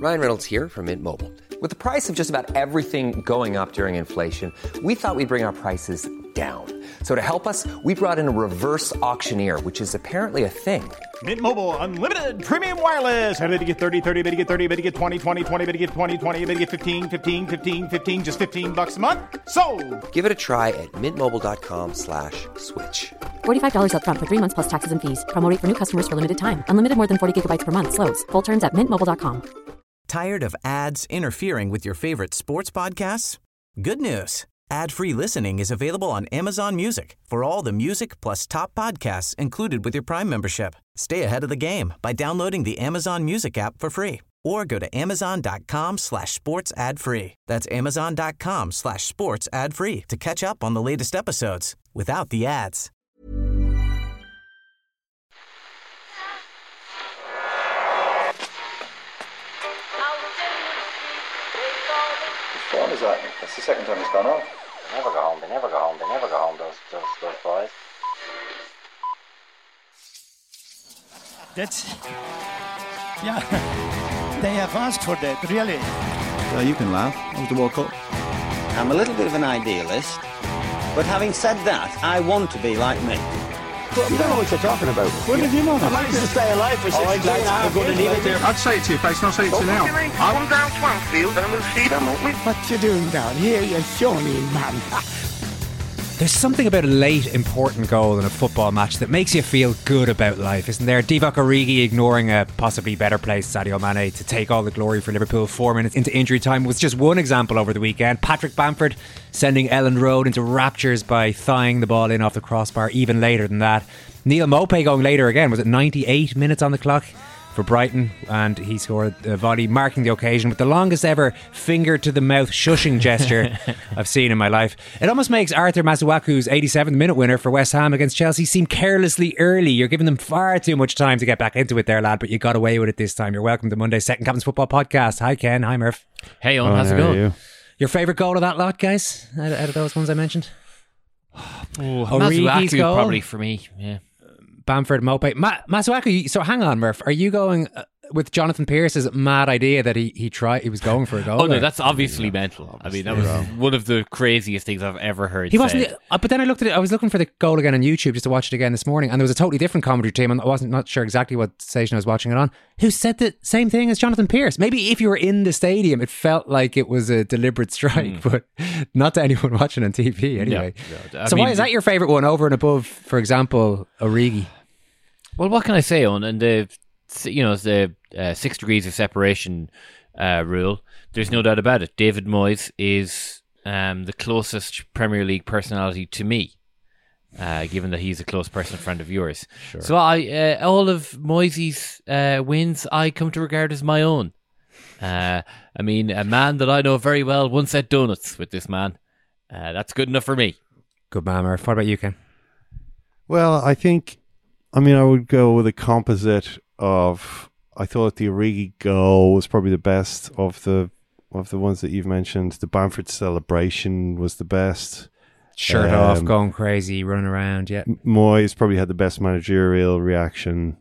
Ryan Reynolds here from Mint Mobile. With the price of just about everything going up during inflation, we thought we'd bring our prices down. So to help us, we brought in a reverse auctioneer, which is apparently a thing. Mint Mobile Unlimited Premium Wireless. How to get 30, 30, bit to get 30, bit to get 20, 20, 20, bit to get 20, 20, bit to get 15, 15, 15, 15, just $15 a month? Sold! Give it a try at mintmobile.com/switch. $45 up front for 3 months plus taxes and fees. Promo rate for new customers for limited time. Unlimited more than 40 gigabytes per month. Slows full terms at mintmobile.com. Tired of ads interfering with your favorite sports podcasts? Good news. Ad-free listening is available on Amazon Music for all the music plus top podcasts included with your Prime membership. Stay ahead of the game by downloading the Amazon Music app for free or go to amazon.com/sports ad free. That's amazon.com/sports ad free to catch up on the latest episodes without the ads. What time is that? That's the second time it's gone off. They never go home, those boys. That's... Yeah, they have asked for that, really. You can laugh. That was the World Cup. I'm a little bit of an idealist, but having said that, I want to be like me. You don't know what you're talking about. What did you know? I managed to stay alive for 6 years. I'm going to leave it there. I'd say it to your face, and I'll say it to you now. Come down Swansfield and we'll see them, won't we? What you doing down here, you shawny man? There's something about a late, important goal in a football match that makes you feel good about life, isn't there? Divock Origi ignoring a possibly better placed Sadio Mane to take all the glory for Liverpool 4 minutes into injury time was just one example over the weekend. Patrick Bamford sending Ellen Road into raptures by thighing the ball in off the crossbar even later than that. Neil Maupay going later again. Was it 98 minutes on the clock for Brighton? And he scored a volley, marking the occasion with the longest ever finger to the mouth shushing gesture I've seen in my life. It almost makes Arthur Masuaku's 87th minute winner for West Ham against Chelsea seem carelessly early. You're giving them far too much time to get back into it there, lad, but you got away with it this time. You're welcome to Monday's Second Captain's Football Podcast. Hi Ken, hi Murph. Hey Owen, how's it going? Your favourite goal of that lot, guys? Out of those ones I mentioned? Masuaku goal? Probably for me, yeah. Bamford, Maupay. Masuaku, so hang on, Murph. Are you going with Jonathan Pearce's mad idea that he was going for a goal? Oh no, that's obviously mental. I mean, that was one of the craziest things I've ever heard. He wasn't. But then I looked at it. I was looking for the goal again on YouTube just to watch it again this morning, and there was a totally different commentary team. And I wasn't not sure exactly what station I was watching it on. Who said the same thing as Jonathan Pearce? Maybe if you were in the stadium, it felt like it was a deliberate strike, but not to anyone watching on TV anyway. Yeah. So why is that your favourite one over and above, for example, Origi? Well, what can I say, Owen? And the 6 degrees of separation rule. There's no doubt about it. David Moyes is the closest Premier League personality to me, given that he's a close personal friend of yours. Sure. So all of Moyes' wins I come to regard as my own. I mean, a man that I know very well once had donuts with this man. That's good enough for me. Good man, Murph. What about you, Ken? Well, I would go with a composite of. I thought the Origi goal was probably the best of the ones that you've mentioned. The Bamford celebration was the best. Shirt off, going crazy, running around. Yeah, Moyes probably had the best managerial reaction.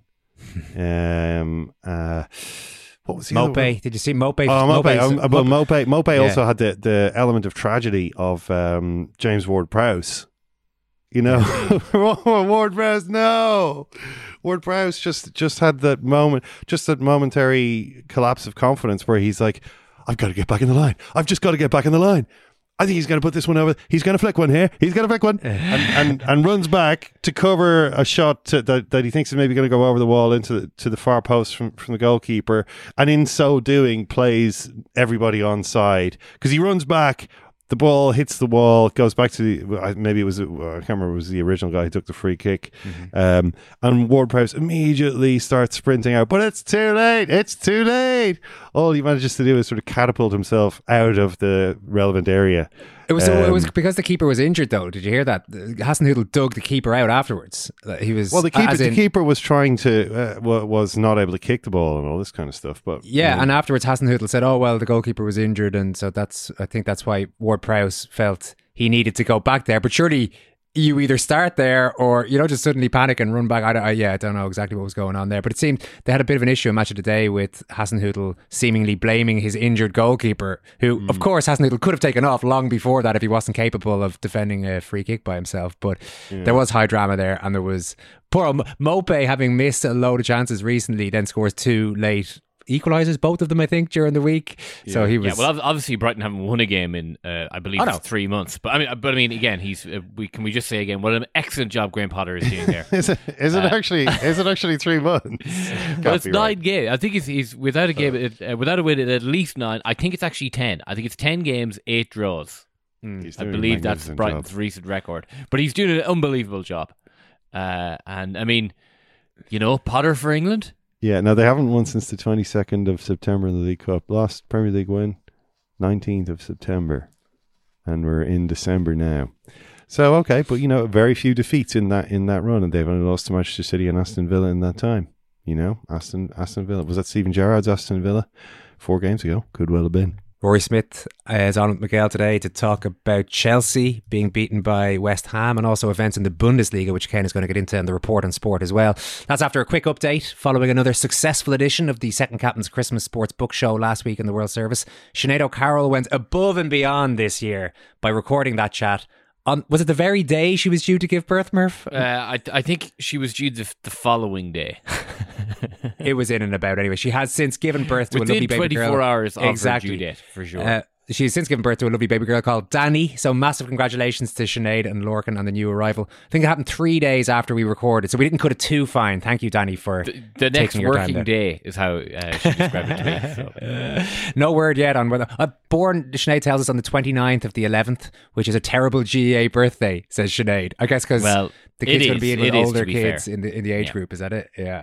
What was the Maupay? Did you see Maupay? Maupay also had the element of tragedy of James Ward-Prowse. You know, Ward-Prowse, no. Ward-Prowse just had that moment, just that momentary collapse of confidence where he's like, I've got to get back in the line. I've just got to get back in the line. I think he's going to put this one over. He's going to flick one here. He's going to flick one. and runs back to cover a shot that he thinks is maybe going to go over the wall into the far post from the goalkeeper. And in so doing, plays everybody onside. Because he runs back, the ball hits the wall, goes back to maybe it was, I can't remember, it was the original guy who took the free kick. And Ward-Prowse immediately starts sprinting out. But it's too late. It's too late. All he manages to do is sort of catapult himself out of the relevant area. It was because the keeper was injured, though. Did you hear that? Hasenhüttl dug the keeper out afterwards. He was the keeper was trying to was not able to kick the ball and all this kind of stuff. But and afterwards Hasenhüttl said, "Oh well, the goalkeeper was injured, and so I think that's why Ward-Prowse felt he needed to go back there." But surely you either start there or you don't just suddenly panic and run back. I don't know exactly what was going on there, but it seemed they had a bit of an issue in Match of the Day with Hasenhüttl seemingly blaming his injured goalkeeper, who of course Hasenhüttl could have taken off long before that if he wasn't capable of defending a free kick by himself. But there was high drama there, and there was poor Mope, having missed a load of chances recently, then scores 2 late equalisers, both of them, I think, during the week. Yeah. So he was. Yeah, well, obviously Brighton haven't won a game in, I believe, 3 months. But I mean, again, he's. Can we just say again, what an excellent job Graham Potter is doing there? Is it actually 3 months? Well, it's 9 games. I think he's without a game, without a win at least 9. I think it's actually 10. I think it's 10 games, 8 draws. I believe that's Brighton's recent record. But he's doing an unbelievable job. And I mean, Potter for England. Yeah, no, they haven't won since the 22nd of September in the League Cup. Last Premier League win, 19th of September. And we're in December now. So, okay, but, very few defeats in that run. And they've only lost to Manchester City and Aston Villa in that time. Aston Villa. Was that Stephen Gerrard's Aston Villa 4 games ago? Could well have been. Rory Smith is on with Miguel today to talk about Chelsea being beaten by West Ham and also events in the Bundesliga, which Ken is going to get into in the report on sport as well. That's after a quick update following another successful edition of the Second Captain's Christmas Sports Book Show last week in the World Service. Sinead O'Carroll went above and beyond this year by recording that chat. Was it the very day she was due to give birth, Murph? I think she was due the following day. It was in and about anyway. She has since given birth to a lovely baby girl. 24 hours of her due date, for sure. She's since given birth to a lovely baby girl called Danny. So massive congratulations to Sinead and Lorcan on the new arrival. I think it happened 3 days after we recorded, so we didn't cut it too fine. Thank you, Danny, for the next working day is how she described it to me. So. No word yet on whether born. Sinead tells us on the 29th of the 11th, which is a terrible GAA birthday, says Sinead. I guess because the kid's going to be in with older kids in the age group. Is that it? Yeah.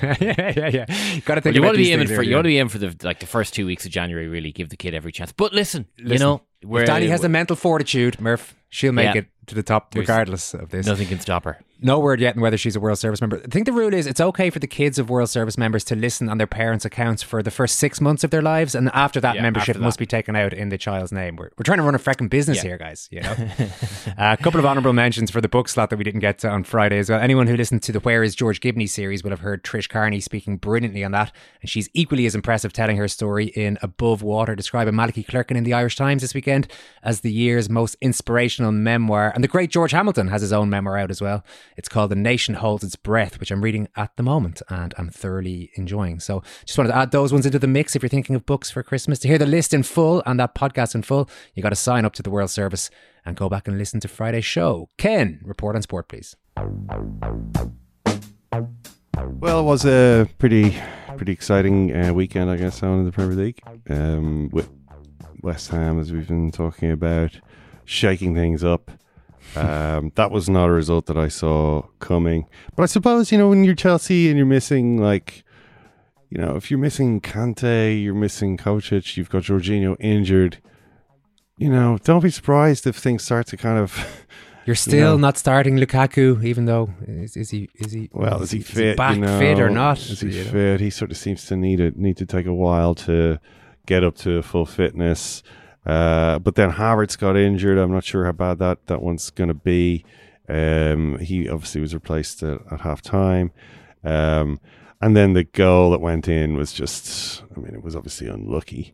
Got to think. You want to be aiming for the first 2 weeks of January. Really give the kid every chance. But listen, if Danny has the mental fortitude, Murph, she'll make it to the top regardless of this. Nothing can stop her. No word yet on whether she's a World Service member. I think the rule is it's okay for the kids of World Service members to listen on their parents' accounts for the first 6 months of their lives, and after that, membership must be taken out in the child's name. We're trying to run a frecking business here, guys. A couple of honourable mentions for the book slot that we didn't get to on Friday as well. Anyone who listened to the Where is George Gibney series will have heard Trish Carney speaking brilliantly on that, and she's equally as impressive telling her story in Above Water, describing Malachy Clerkin in the Irish Times this weekend as the year's most inspirational memoir. And the great George Hamilton has his own memoir out as well. It's called The Nation Holds Its Breath, which I'm reading at the moment and I'm thoroughly enjoying. So just wanted to add those ones into the mix if you're thinking of books for Christmas. To hear the list in full and that podcast in full, you got to sign up to the World Service and go back and listen to Friday's show. Ken, report on sport, please. Well, it was a pretty exciting weekend, I guess, on in the Premier League. With West Ham, as we've been talking about, shaking things up. That was not a result that I saw coming. But I suppose, when you're Chelsea and you're missing, if you're missing Kante, you're missing Kovacic, you've got Jorginho injured, don't be surprised if things start to kind of... You're still not starting Lukaku, even though is he well, is he fit? Back fit or not? Is he fit? He sort of seems to need to take a while to get up to full fitness. But then Havertz got injured. I'm not sure how bad that one's going to be. He obviously was replaced at half time. And then the goal that went in was just, it was obviously unlucky.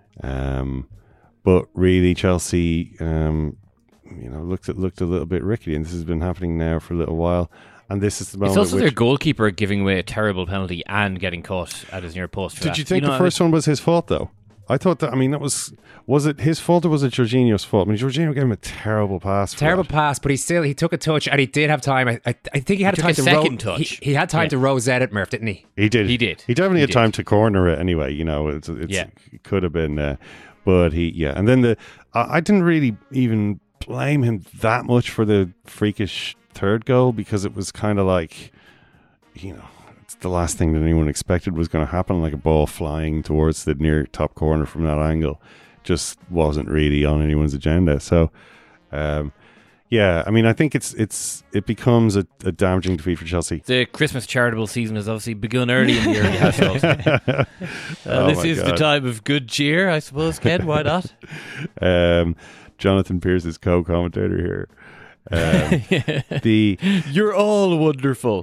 But really Chelsea, looked a little bit rickety, and this has been happening now for a little while. And this is the moment. It's also their goalkeeper giving away a terrible penalty and getting caught at his near post. Did you think the first one was his fault though? I thought that. Was it his fault or was it Jorginho's fault? Jorginho gave him a terrible pass. Pass, but he took a touch and he did have time. I think he had time to second touch. He had time to rosette it, Murph, didn't he? He did. He definitely had time to corner it anyway. It could have been, but and then I didn't really even blame him that much for the freakish third goal, because it was kind of like, it's the last thing that anyone expected was going to happen, like a ball flying towards the near top corner from that angle. Just wasn't really on anyone's agenda. So, I think it becomes a damaging defeat for Chelsea. The Christmas charitable season has obviously begun early in the early household. This is the time of good cheer, I suppose, Ken. Why not? Jonathan Pierce is co-commentator here. You're all wonderful.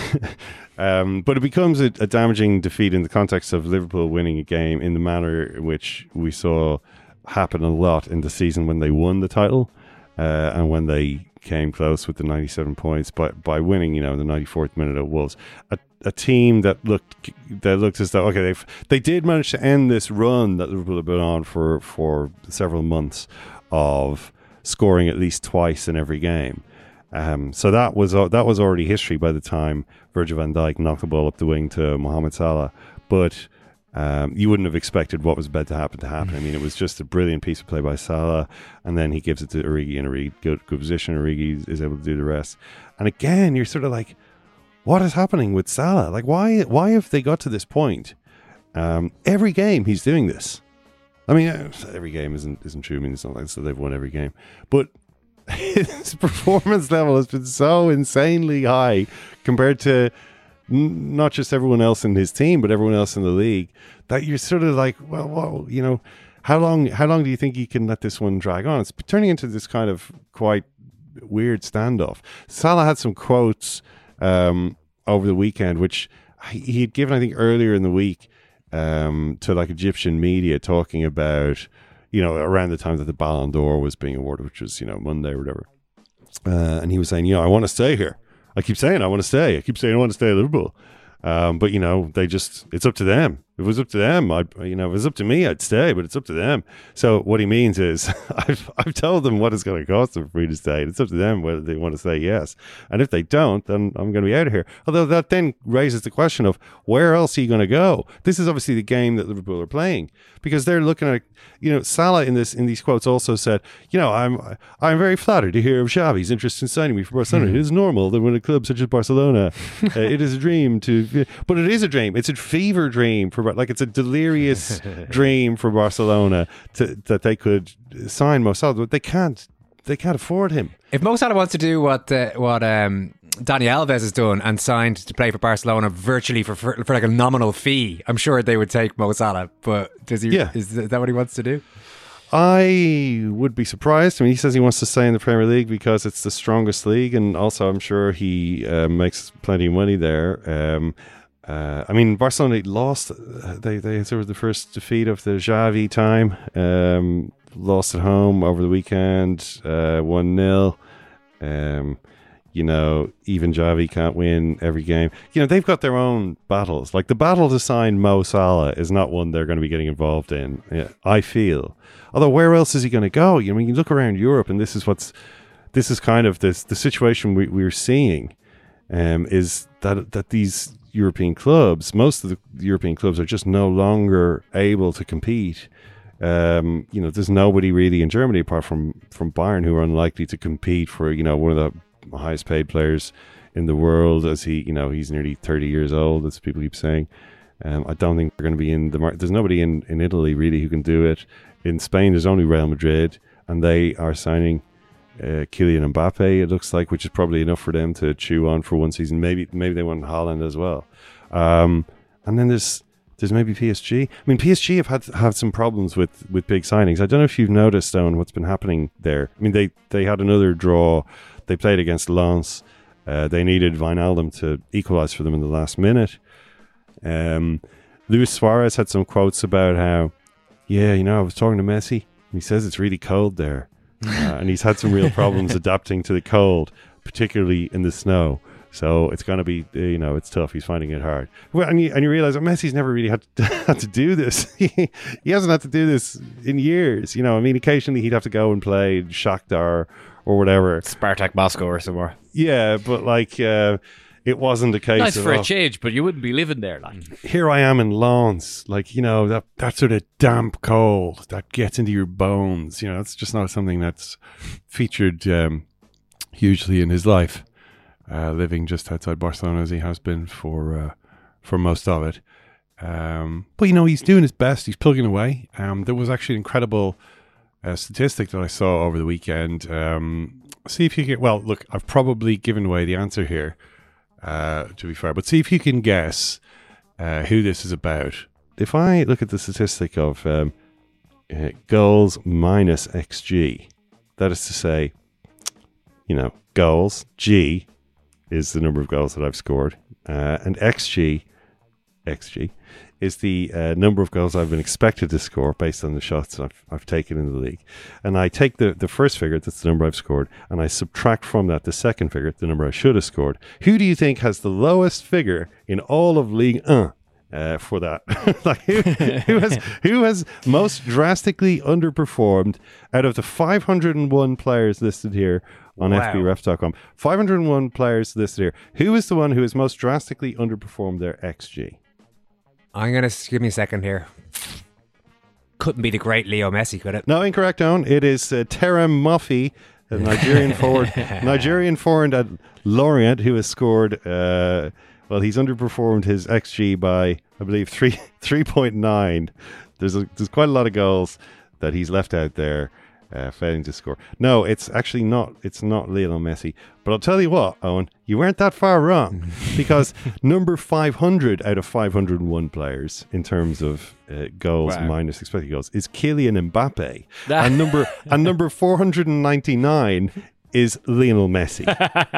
But it becomes a damaging defeat in the context of Liverpool winning a game in the manner in which we saw happen a lot in the season when they won the title and when they came close with the 97 points by winning, in the 94th minute at Wolves. A team that looked as though, okay, they did manage to end this run that Liverpool had been on for several months of scoring at least twice in every game. So that was already history by the time Virgil van Dijk knocked the ball up the wing to Mohamed Salah. But you wouldn't have expected what was about to happen. I mean, it was just a brilliant piece of play by Salah, and then he gives it to Origi, and Origi, good position. Origi is able to do the rest. And again, you're sort of like, what is happening with Salah? Like, why have they got to this point? Every game he's doing this. I mean, every game isn't true. I mean, it's not like they've won every game, but his performance level has been so insanely high compared to not just everyone else in his team, but everyone else in the league, that you're sort of like, well, whoa, how long do you think you can let this one drag on? It's turning into this kind of quite weird standoff. Salah had some quotes over the weekend, which he had given, I think, earlier in the week to like Egyptian media, talking about, around the time that the Ballon d'Or was being awarded, which was, Monday or whatever. And he was saying, I want to stay here. I keep saying I want to stay. I keep saying I want to stay at Liverpool. But, it's up to them. If it was up to them, if it was up to me, I'd stay, but it's up to them. So what he means is I've told them what it's going to cost them for me to stay. And it's up to them whether they want to say yes. And if they don't, then I'm going to be out of here. Although that then raises the question of where else are you going to go? This is obviously the game that Liverpool are playing, because they're looking at, Salah in these quotes also said, I'm very flattered to hear of Xavi's interest in signing me for Barcelona. It is normal that when a club such as Barcelona, it is a dream but it is a dream. It's a fever dream it's a delirious dream for Barcelona that they could sign Mo Salah, but they can't afford him. If Mo Salah wants to do what Dani Alves has done and signed to play for Barcelona virtually for like a nominal fee, I'm sure they would take Mo Salah. But does he? Yeah. Is that what he wants to do? I would be surprised. I mean, he says he wants to stay in the Premier League because it's the strongest league, and also I'm sure he makes plenty of money there. Barcelona lost. They sort of the first defeat of the Xavi time. Lost at home over the weekend, 1-0. Even Xavi can't win every game. They've got their own battles. Like the battle to sign Mo Salah is not one they're going to be getting involved in, I feel. Although where else is he going to go? You look around Europe, and this is kind of the situation we're seeing, is that these European clubs, most of the European clubs, are just no longer able to compete. There's nobody really in Germany apart from Bayern who are unlikely to compete for one of the highest paid players in the world, as he's nearly 30 years old, as people keep saying. I don't think they're going to be in the market. There's nobody in Italy really who can do it. In Spain, there's only Real Madrid, and they are signing Kylian Mbappe, it looks like, which is probably enough for them to chew on for one season. Maybe they want Haaland as well. And then there's maybe PSG. I mean, PSG have had some problems with big signings. I don't know if you've noticed, Owen, what's been happening there. I mean, they had another draw. They played against Lens. They needed Wijnaldum to equalise for them in the last minute. Luis Suarez had some quotes about how, I was talking to Messi, and he says it's really cold there. And he's had some real problems adapting to the cold, particularly in the snow. So it's going to be, it's tough. He's finding it hard. Well, and you realize that Messi's never really had to do this. He hasn't had to do this in years. Occasionally he'd have to go and play Shakhtar or whatever. Spartak Moscow or somewhere. Yeah, but it wasn't a case nice of, for a change, but you wouldn't be living there. Here I am in Lens, that sort of damp cold that gets into your bones. It's just not something that's featured hugely in his life. Living just outside Barcelona as he has been for most of it. But he's doing his best. He's plugging away. There was actually an incredible statistic that I saw over the weekend. See if you can. Well, look, I've probably given away the answer here, to be fair. But see if you can guess who this is about. If I look at the statistic of goals minus XG, that is to say, goals. G is the number of goals that I've scored. And XG is the number of goals I've been expected to score based on the shots I've taken in the league. And I take the first figure, that's the number I've scored, and I subtract from that the second figure, the number I should have scored. Who do you think has the lowest figure in all of Ligue 1 for that? Like who has most drastically underperformed out of the 501 players listed here on FBref.com? 501 players listed here. Who is the one who has most drastically underperformed their XG? I'm going to give me a second here. Couldn't be the great Leo Messi, could it? No, incorrect, Owen. It is Terem Moffi, a Nigerian forward at Lorient, who has scored, he's underperformed his XG by, I believe, 3.9. There's quite a lot of goals that he's left out there, failing to score. No, it's actually not. It's not Lionel Messi. But I'll tell you what, Owen, you weren't that far wrong, because number 500 out of 501 players in terms of goals minus expected goals is Kylian Mbappe, and number 499 is Lionel Messi.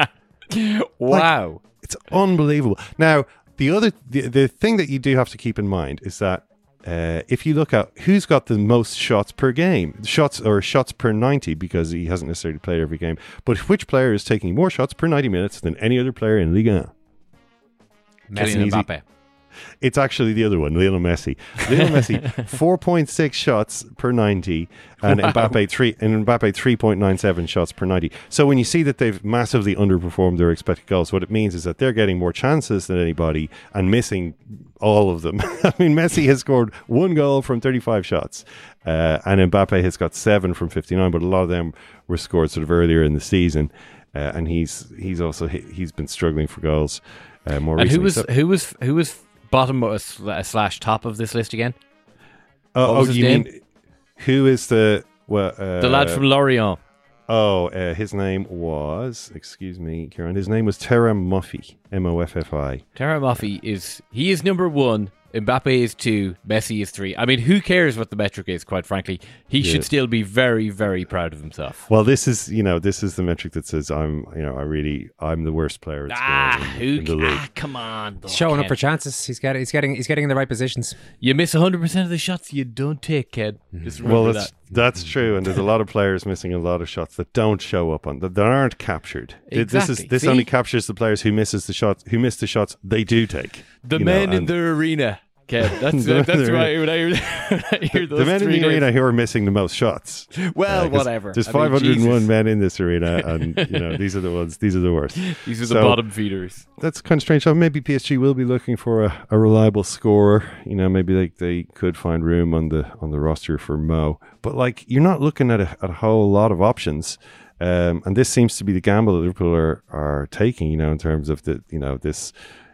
Wow, like, it's unbelievable. Now, the thing that you do have to keep in mind is that if you look at who's got the most shots per game, shots per 90, because he hasn't necessarily played every game, but which player is taking more shots per 90 minutes than any other player in Ligue 1? Kylian Mbappe. It's actually the other one, Lionel Messi. Lionel Messi, 4.6 shots per 90, and Mbappe 3.97 shots per 90. So when you see that they've massively underperformed their expected goals, what it means is that they're getting more chances than anybody and missing all of them. I mean, Messi has scored 1 goal from 35 shots, and Mbappe has got 7 from 59, but a lot of them were scored sort of earlier in the season, and he's been struggling for goals more recently. And who was bottom / top of this list again? You mean who is the lad from Lorient? His name was, excuse me, Kieran. His name was Terem Moffi, Moffi. Terem Moffi is number 1. Mbappe is 2, Messi is 3. I mean, who cares what the metric is, quite frankly? He should still be very, very proud of himself. Well, this is the metric that says I'm the worst player at in the league. Come on. He's showing up for chances. He's getting in the right positions. You miss 100% of the shots you don't take, kid. Just remember that. That's true, and there's a lot of players missing a lot of shots that don't show up that aren't captured. Exactly. This only captures the players who miss the shots they do take. The men in the arena. Kev, that's right. When I hear those the men in the arena who are missing the most shots. Well, whatever. There's 501 men in this arena, and these are the ones. These are the worst. These are the bottom feeders. That's kind of strange. So maybe PSG will be looking for a reliable scorer. Maybe they could find room on the roster for Mo. But you're not looking at a whole lot of options. And this seems to be the gamble that Liverpool are taking. In terms of this.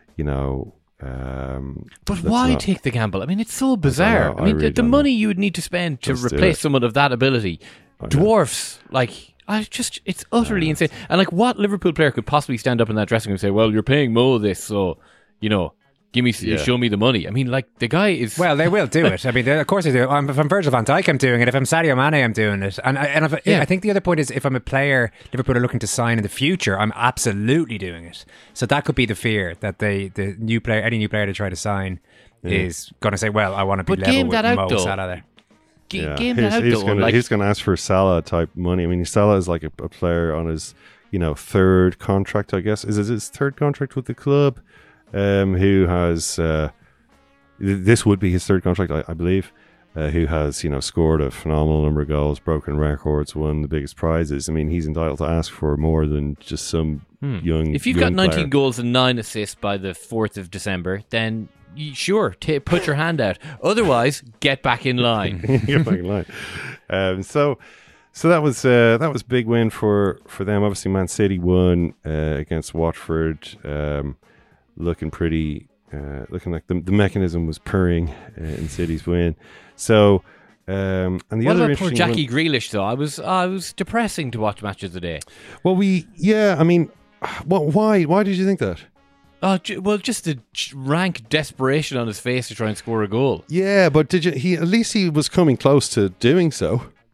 But why take the gamble? I mean, it's so bizarre. I mean, really the money you would need to spend to replace someone of that ability dwarfs, it's utterly insane. And what Liverpool player could possibly stand up in that dressing room and say, well, you're paying Mo this, so, show me the money. I mean, the guy is... Well, they will do it. I mean, of course they do. If I'm Virgil van Dijk, I'm doing it. If I'm Sadio Mane, I'm doing it. I think the other point is, if I'm a player Liverpool are looking to sign in the future, I'm absolutely doing it. So that could be the fear that any new player to try to sign is going to say, well, I want to be level with Mo Salah there. He's going to ask for Salah type money. I mean, Salah is like a player on his, third contract, I guess. Is it his third contract with the club? Who has this would be his third contract, I believe. Who has scored a phenomenal number of goals, broken records, won the biggest prizes. I mean, he's entitled to ask for more than just some young. If you've got 19 player. goals and 9 assists by the 4th of December, then sure, put your hand out. Otherwise, get back in line. Get back in line. So that was big win for them. Obviously, Man City won against Watford. Looking like the mechanism was purring in City's win. So, and the what other about poor Jackie Grealish though? I was depressing to watch Match of the Day. Well, I mean, why did you think that? Just the rank desperation on his face to try and score a goal. Yeah, but at least he was coming close to doing so.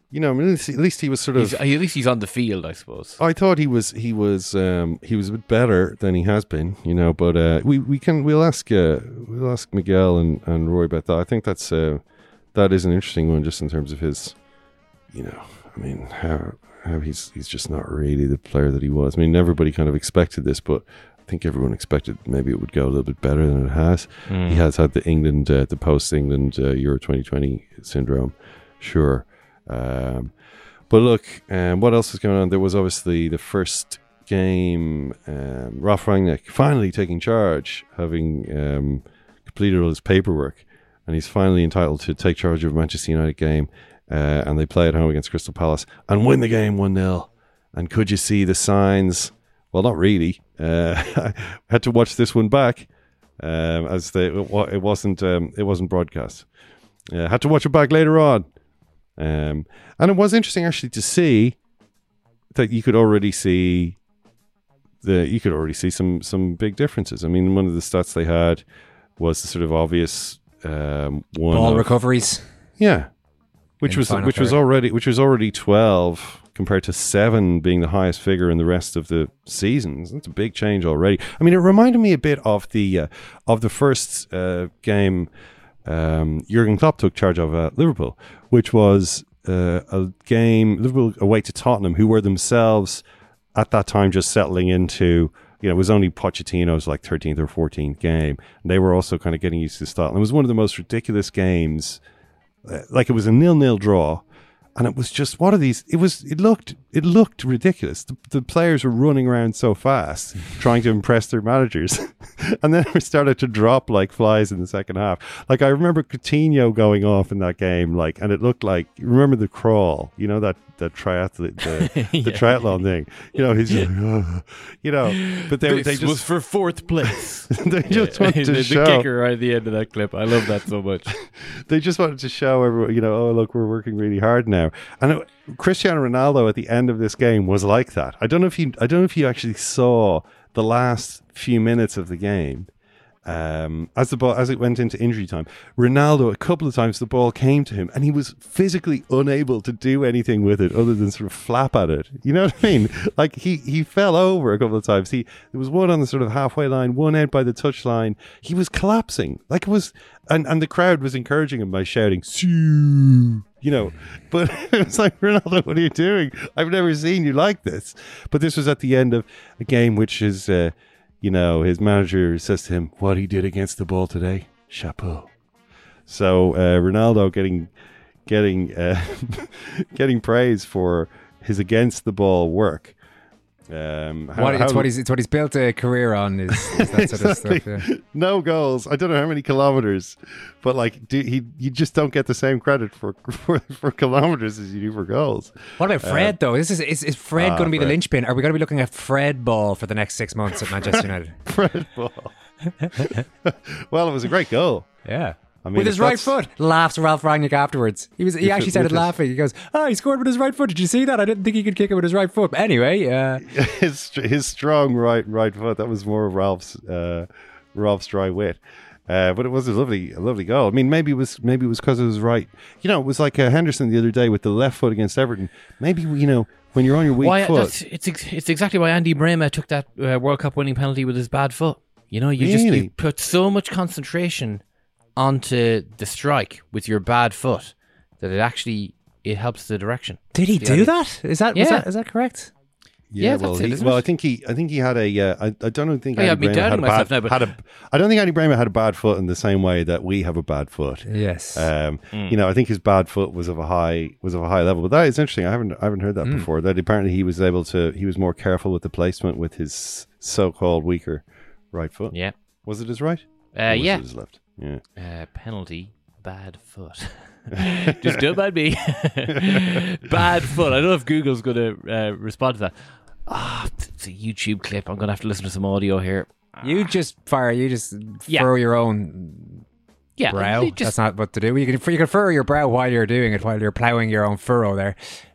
You know, I mean, at least he was sort of. At least he's on the field, I suppose. I thought he was a bit better than he has been, you know. But we'll ask Miguel and Roy about that. I think that is an interesting one, just in terms of his, you know, I mean, how he's just not really the player that he was. I mean, everybody kind of expected this, but I think everyone expected maybe it would go a little bit better than it has. He has had the England, the post-England Euro 2020 syndrome, sure. But look, what else is going on? There was obviously the first game, Ralf Rangnick finally taking charge, having completed all his paperwork, and he's finally entitled to take charge of a Manchester United game, and they play at home against Crystal Palace and win the game 1-0. And could you see the signs? Well, not really. I had to watch this one back, as it wasn't broadcast. Had to watch it back later on. And it was interesting actually to see that you could already see some big differences. I mean, one of the stats they had was the sort of obvious one ball recoveries. Yeah, which was already 12 compared to 7 being the highest figure in the rest of the seasons. That's a big change already. I mean, it reminded me a bit of the first game Jurgen Klopp took charge of Liverpool, which was a game Liverpool away to Tottenham, who were themselves at that time just settling into, you know, it was only Pochettino's like 13th or 14th game, and they were also kind of getting used to the style. And it was one of the most ridiculous games. Like, it was a 0-0 draw, and it was just, what are these? It looked ridiculous. The players were running around so fast, trying to impress their managers, and then we started to drop like flies in the second half. Like, I remember Coutinho going off in that game, like, and it looked like, remember the crawl? You know, that triathlon, the triathlon thing. You know, he's just, you know, but they just was for 4th place. They just wanted to show the kicker right at the end of that clip. I love that so much. They just wanted to show everyone, you know, oh look, we're working really hard now. And Cristiano Ronaldo at the end of this game was like that. I don't know if you actually saw the last few minutes of the game. As it went into injury time, Ronaldo, a couple of times the ball came to him and he was physically unable to do anything with it other than sort of flap at it. You know what I mean? Like, he fell over a couple of times. There was one on the sort of halfway line, one out by the touchline. He was collapsing. Like, it was, and the crowd was encouraging him by shouting, "Sue!" You know, but it was like, Ronaldo, what are you doing? I've never seen you like this. But this was at the end of a game which is, you know, his manager says to him, what he did against the ball today, chapeau. So Ronaldo getting praise for his against the ball work. It's what he's built a career on is that sort of stuff. Yeah. No goals. I don't know how many kilometers, but like, you just don't get the same credit for kilometers as you do for goals. What about Fred though? Is Fred going to be the linchpin? Are we going to be looking at Fred Ball for the next 6 months at Manchester United? Fred Ball. Well, it was a great goal. Yeah. I mean, with his right foot, laughs Ralf Rangnick afterwards. He actually started laughing. He goes, "Oh, he scored with his right foot. Did you see that? I didn't think he could kick it with his right foot." But anyway, his strong right foot. That was more of Ralph's dry wit. But it was a lovely goal. I mean, maybe it was because it was right. You know, it was like Henderson the other day with the left foot against Everton. Maybe, you know, when you're on your weak foot, it's exactly why Andy Brema took that World Cup winning penalty with his bad foot. You know, you put so much concentration onto the strike with your bad foot that it helps the direction. Did he do that? Is that correct? Yeah, well, I think he had a. I don't think Andy Brema I don't think Andy Brema had a bad foot in the same way that we have a bad foot. Yes. You know, I think his bad foot was of a high level. But that is interesting. I haven't heard that before. That apparently he was more careful with the placement with his so-called weaker right foot. Yeah. Was it his right? Yeah. Was it his left? Yeah. Penalty, bad foot. Just don't mind me. Bad foot. I don't know if Google's going to respond to that. It's a YouTube clip. I'm going to have to listen to some audio here. You just furrow your own brow. That's not what to do. You can furrow your brow while you're doing it, while you're ploughing your own furrow there.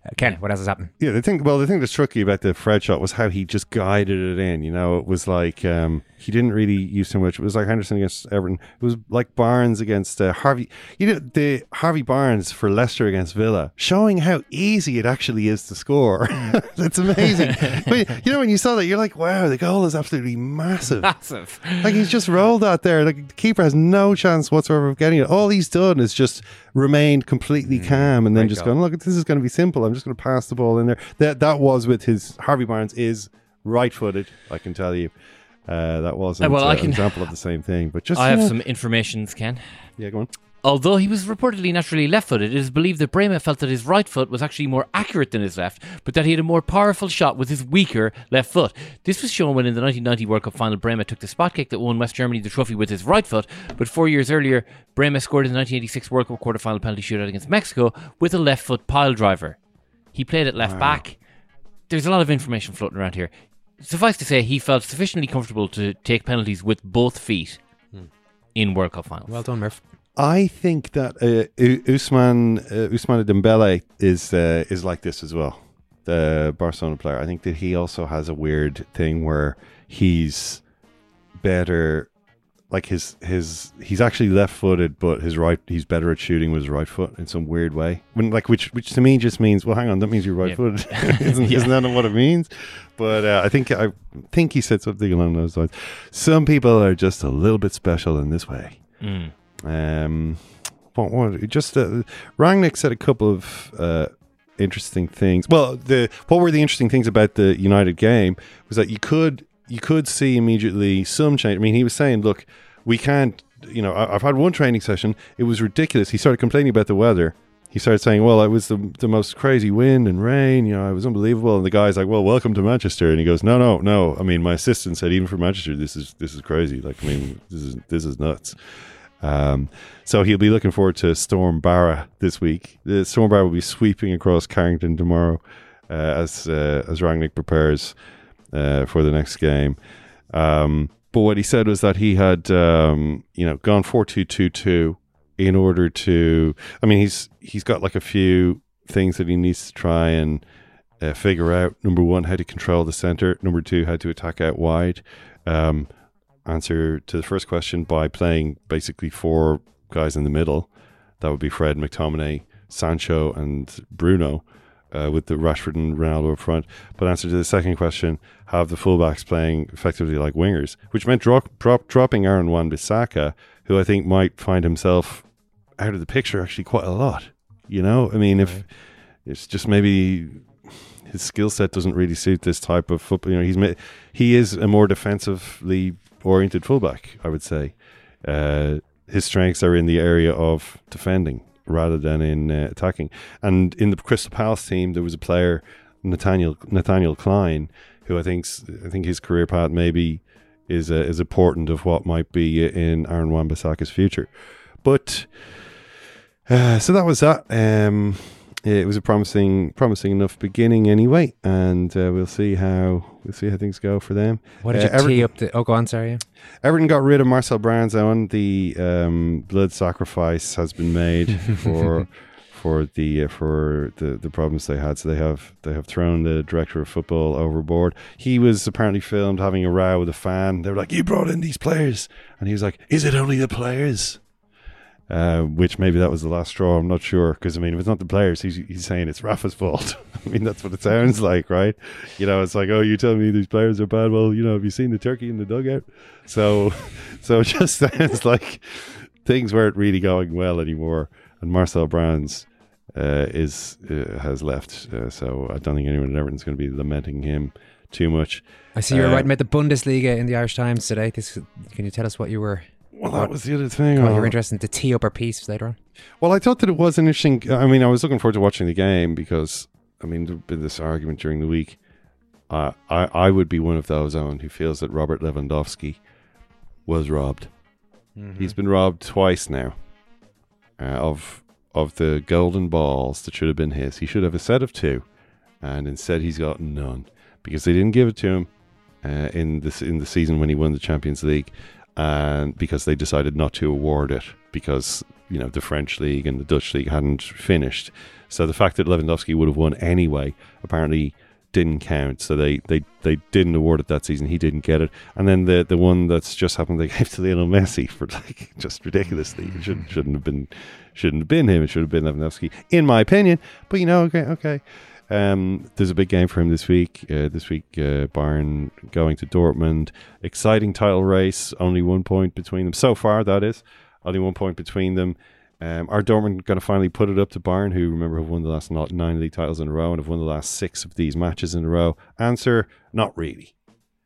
Ken, what else is happening? Yeah, the thing that struck you about the Fred shot was how he just guided it in. You know, it was like he didn't really use too much. It was like Henderson against Everton. It was like Barnes against Harvey. You know, the Harvey Barnes for Leicester against Villa, showing how easy it actually is to score. It's amazing. But, you know, when you saw that, you're like, wow, the goal is absolutely massive. Massive. Like, he's just rolled that there. Like, the keeper has no chance whatsoever of getting it. All he's done is just remained completely calm and then just gone, look, this is going to be simple. I'm just going to pass the ball in there. That was with his Harvey Barnes is right-footed, I can tell you. That wasn't an example of the same thing. But just I have some information, Ken. Yeah, go on. Although he was reportedly naturally left-footed, it is believed that Brema felt that his right foot was actually more accurate than his left, but that he had a more powerful shot with his weaker left foot. This was shown when in the 1990 World Cup final Brema took the spot kick that won West Germany the trophy with his right foot, but 4 years earlier Brema scored in the 1986 World Cup quarter-final penalty shootout against Mexico with a left foot pile driver. He played at left back. There's a lot of information floating around here. Suffice to say, he felt sufficiently comfortable to take penalties with both feet in World Cup finals. Well done, Murph. I think that Ousmane Dembele is like this as well, the Barcelona player. I think that he also has a weird thing where he's better, like he's actually left-footed, but he's better at shooting with his right foot in some weird way. Which to me just means, well, hang on, that means you're right-footed. Isn't that what it means? But I think he said something along those lines. Some people are just a little bit special in this way. Rangnick said a couple of interesting things. Well, what were the interesting things about the United game was that you could see immediately some change. I mean, he was saying, look, we can't, you know, I've had one training session, it was ridiculous. He started complaining about the weather. He started saying, well, it was the most crazy wind and rain, you know, it was unbelievable. And the guy's like, well, welcome to Manchester. And he goes, no. I mean, my assistant said, even for Manchester, this is crazy. Like, I mean, this is nuts. So he'll be looking forward to Storm Barra this week. The Storm Barra will be sweeping across Carrington tomorrow as Rangnick prepares for the next game. But what he said was that he had gone 4-2-2-2 in order to. I mean, he's got like a few things that he needs to try and figure out. Number one, how to control the centre. Number two, how to attack out wide. Answer to the first question by playing basically four guys in the middle. That would be Fred, McTominay, Sancho and Bruno, with the Rashford and Ronaldo up front. But answer to the second question, have the fullbacks playing effectively like wingers, which meant dropping Aaron Wan-Bissaka, who I think might find himself out of the picture actually quite a lot. You know, I mean, if it's just maybe his skill set doesn't really suit this type of football. You know, he is a more defensively oriented fullback, I would say. His strengths are in the area of defending rather than in attacking. And in the Crystal Palace team, there was a player, Nathaniel Klein, who I think his career path maybe is a portent of what might be in Aaron Wan-Bissaka's future. But so that was that. It was a promising enough beginning anyway, and we'll see how things go for them. What did you tee up? Go on, sorry. Yeah. Everton got rid of Marcel Brandson. The blood sacrifice has been made for the problems they had. So they have thrown the director of football overboard. He was apparently filmed having a row with a fan. They were like, "You brought in these players," and he was like, "Is it only the players?" Which maybe that was the last straw. I'm not sure, because I mean, if it's not the players, he's saying it's Rafa's fault. I mean, that's what it sounds like, right? You know, it's like, oh, you tell me these players are bad. Well, you know, have you seen the turkey in the dugout? So it just sounds like things weren't really going well anymore. And Marcel Brands has left, so I don't think anyone at Everton's going to be lamenting him too much. I see you were writing about the Bundesliga in the Irish Times today. Can you tell us what you were? Well, that was the other thing. Oh, you're interested to tee up our piece later on. Well, I thought that it was an interesting. I mean, I was looking forward to watching the game because, I mean, there's been this argument during the week. I would be one of those, Owen, who feels that Robert Lewandowski was robbed. Mm-hmm. He's been robbed twice now of the golden balls that should have been his. He should have a set of two, and instead he's got none because they didn't give it to him in the season when he won the Champions League. and because they decided not to award it because, you know, the French league and the Dutch league hadn't finished. So the fact that Lewandowski would have won anyway apparently didn't count. So they didn't award it that season. He didn't get it. And then the one that's just happened, they gave to Lionel Messi for like just ridiculously. It shouldn't have been him. It should have been Lewandowski, in my opinion. But you know, okay. There's a big game for him this week. Bayern going to Dortmund. Exciting title race. Only 1 point between them so far. That is only 1 point between them. Are Dortmund going to finally put it up to Bayern, who, remember, have won the last 9 league titles in a row and have won the last 6 of these matches in a row? Answer: not really.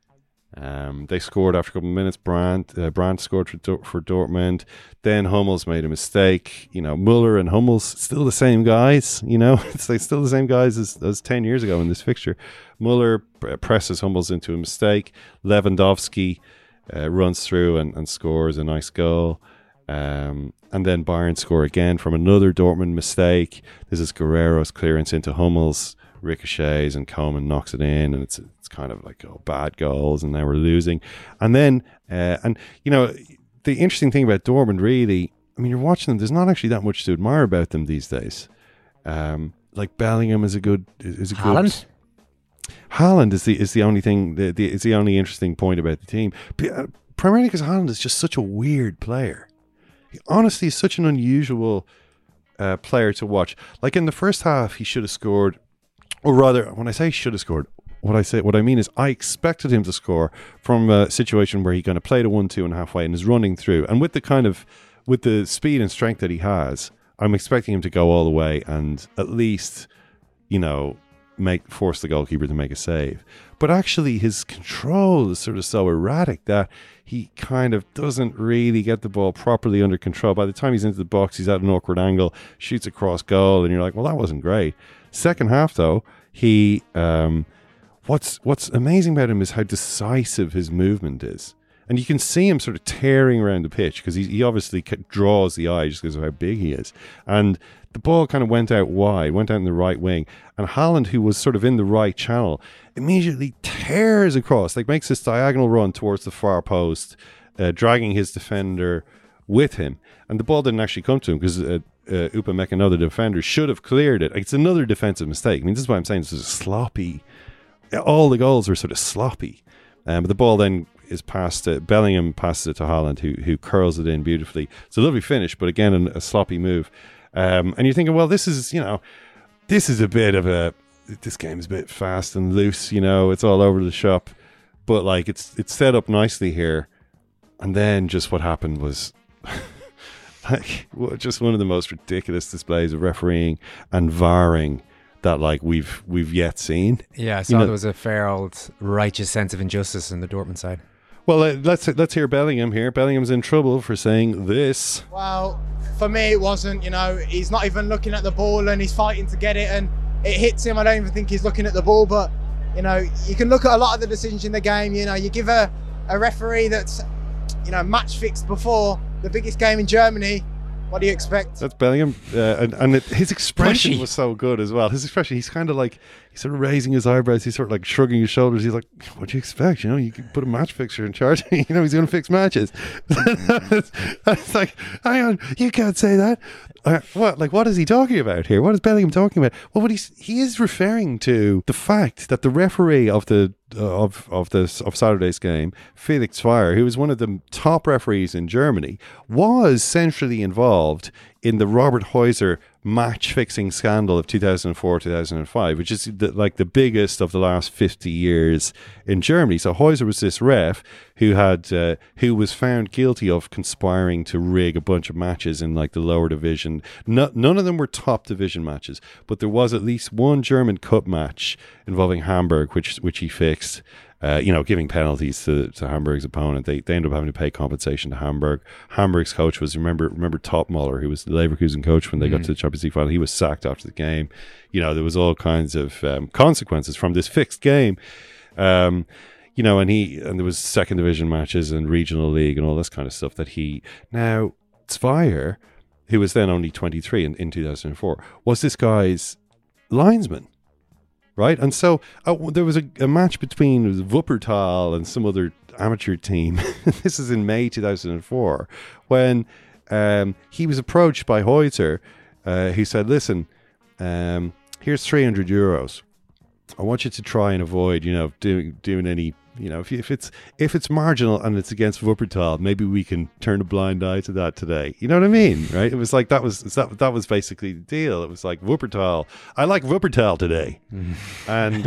They scored after a couple of minutes. Brandt scored for Dortmund. Then Hummels made a mistake. You know, Muller and Hummels, still the same guys. You know, it's like still the same guys as 10 years ago in this fixture. Muller presses Hummels into a mistake. Lewandowski runs through and scores a nice goal. And then Bayern score again from another Dortmund mistake. This is Guerrero's clearance into Hummels, ricochets, and Koeman knocks it in, and it's kind of like, oh, bad goals, and now we're losing. And then, and you know, the interesting thing about Dortmund, really, I mean, you're watching them, there's not actually that much to admire about them these days. Like Bellingham is a good. Haaland? Haaland is the only thing, is the only interesting point about the team. Primarily because Haaland is just such a weird player. He honestly is such an unusual player to watch. Like in the first half, he should have scored, or rather, when I say should have scored, what I mean is I expected him to score from a situation where he kind of played a 1-2 and halfway and is running through, and with the speed and strength that he has, I'm expecting him to go all the way and at least, you know, force the goalkeeper to make a save. But actually his control is sort of so erratic that he kind of doesn't really get the ball properly under control. By the time he's into the box, he's at an awkward angle, shoots across goal, and you're like, well, that wasn't great. Second half, though, he what's amazing about him is how decisive his movement is. And you can see him sort of tearing around the pitch because he obviously draws the eye just because of how big he is. And the ball kind of went out wide, went out in the right wing. And Haaland, who was sort of in the right channel, immediately tears across, like makes this diagonal run towards the far post, dragging his defender with him. And the ball didn't actually come to him because Upamecano, the defender, should have cleared it. It's another defensive mistake. I mean, this is why I'm saying this is sloppy. All the goals were sort of sloppy. But the ball then is passed to Bellingham, passes it to Haaland, who curls it in beautifully. It's a lovely finish, but again, a sloppy move. And you're thinking, well, this is a bit of this game's a bit fast and loose, you know, it's all over the shop. But like it's set up nicely here. And then just what happened was like just one of the most ridiculous displays of refereeing and VARing that like we've yet seen. Yeah, I saw there was a fair old righteous sense of injustice in the Dortmund side. Well, let's hear Bellingham here. Bellingham's in trouble for saying this. Well, for me it wasn't, you know, he's not even looking at the ball and he's fighting to get it and it hits him. I don't even think he's looking at the ball, but, you know, you can look at a lot of the decisions in the game. You know, you give a referee that's, you know, match fixed before the biggest game in Germany. What do you expect? That's Bellingham. And his expression was so good as well. His expression, he's kind of like, he's sort of raising his eyebrows. He's sort of like shrugging his shoulders. He's like, what do you expect? You know, you can put a match fixer in charge. You know, he's going to fix matches. It's like, hang on, you can't say that. What is he talking about here? What is Bellingham talking about? Well, he is referring to the fact that the referee of Saturday's game, Felix Zweier, who was one of the top referees in Germany, was centrally involved in the Robert Heuser match-fixing scandal of 2004-2005, which is the biggest of the last 50 years in Germany. So Heuser was this ref who was found guilty of conspiring to rig a bunch of matches in like the lower division. None of them were top division matches, but there was at least one German cup match involving Hamburg, which he fixed. Giving penalties to Hamburg's opponent. They ended up having to pay compensation to Hamburg. Hamburg's coach was, remember Topmüller, who was the Leverkusen coach when they got to the Champions League final. He was sacked after the game. You know, there was all kinds of consequences from this fixed game. And there was second division matches and regional league and all this kind of stuff now Zweier, who was then only 23 in 2004, was this guy's linesman. Right, and so there was a match between Wuppertal and some other amateur team. This is in May 2004 when he was approached by Heuser. He said, listen, here's €300. I want you to try and avoid, doing any, if it's marginal and it's against Wuppertal, maybe we can turn a blind eye to that today. You know what I mean, right? It was like that was basically the deal. It was like Wuppertal. I like Wuppertal today, and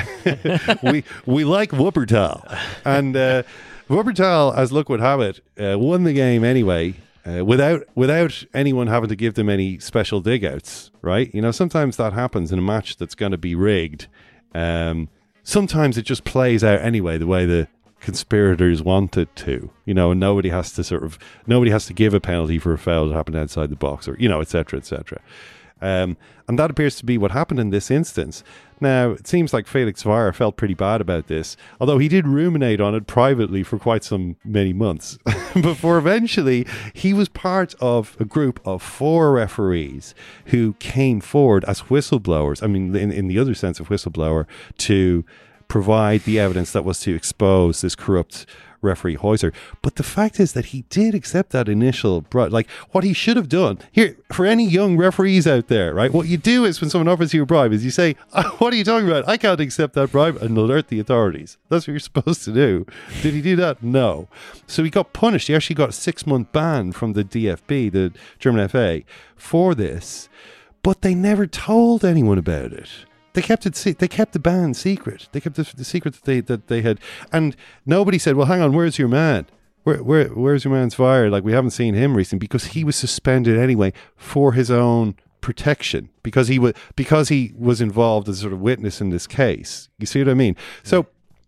we like Wuppertal, and Wuppertal, as luck would have it, won the game anyway. Without anyone having to give them any special digouts, right? Sometimes that happens in a match that's going to be rigged. Sometimes it just plays out anyway, the way the conspirators want it to, and nobody has to give a penalty for a foul that happened outside the box, or, et cetera, et cetera. And that appears to be what happened in this instance. Now, it seems like Felix Weyer felt pretty bad about this, although he did ruminate on it privately for quite many months, before eventually he was part of a group of 4 referees who came forward as whistleblowers. I mean, in the other sense of whistleblower, to provide the evidence that was to expose this corrupt referee Heuser. But the fact is that he did accept that initial bribe. Like, what he should have done here, for any young referees out there, right? What you do is, when someone offers you a bribe, is you say, what are you talking about? I can't accept that bribe, and alert the authorities. That's what you're supposed to do. Did he do that? No. So he got punished. He actually got a 6-month ban from the DFB, the German FA, for this. But they never told anyone about it. They kept it. They kept the ban secret. They kept the secret that they had, and nobody said, "Well, hang on, where's your man? Where's your man's fired? Like, we haven't seen him recently," because he was suspended anyway for his own protection, because he was involved as a sort of witness in this case. You see what I mean? So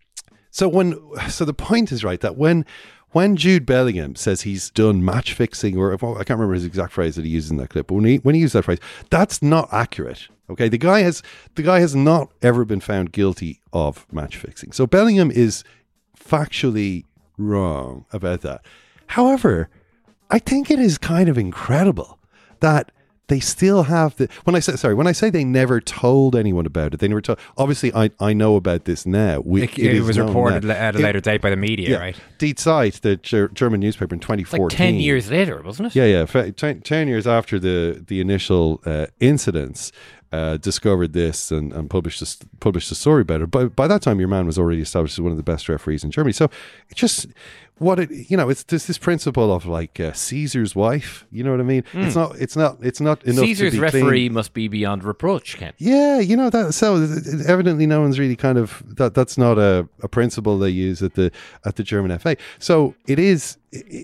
the point is, right, that when Jude Bellingham says he's done match fixing, or I can't remember his exact phrase that he used in that clip, but when he used that phrase, that's not accurate. Okay, the guy has not ever been found guilty of match fixing. So Bellingham is factually wrong about that. However, I think it is kind of incredible that they still have when I say they never told anyone about it. They never told. Obviously, I know about this now. It was reported at a later date by the media, right? Die Zeit, the German newspaper, in 2014. Like 10 years later, wasn't it? Yeah. 10 years after the initial incidents, discovered this and published a story about it. But by that time, your man was already established as one of the best referees in Germany. So it just it's this principle of like Caesar's wife. You know what I mean? It's not enough. Caesar's to be referee clean. must be beyond reproach, Ken. Yeah, that. So evidently, no one's really kind of that's not a principle they use at the German FA. So it is.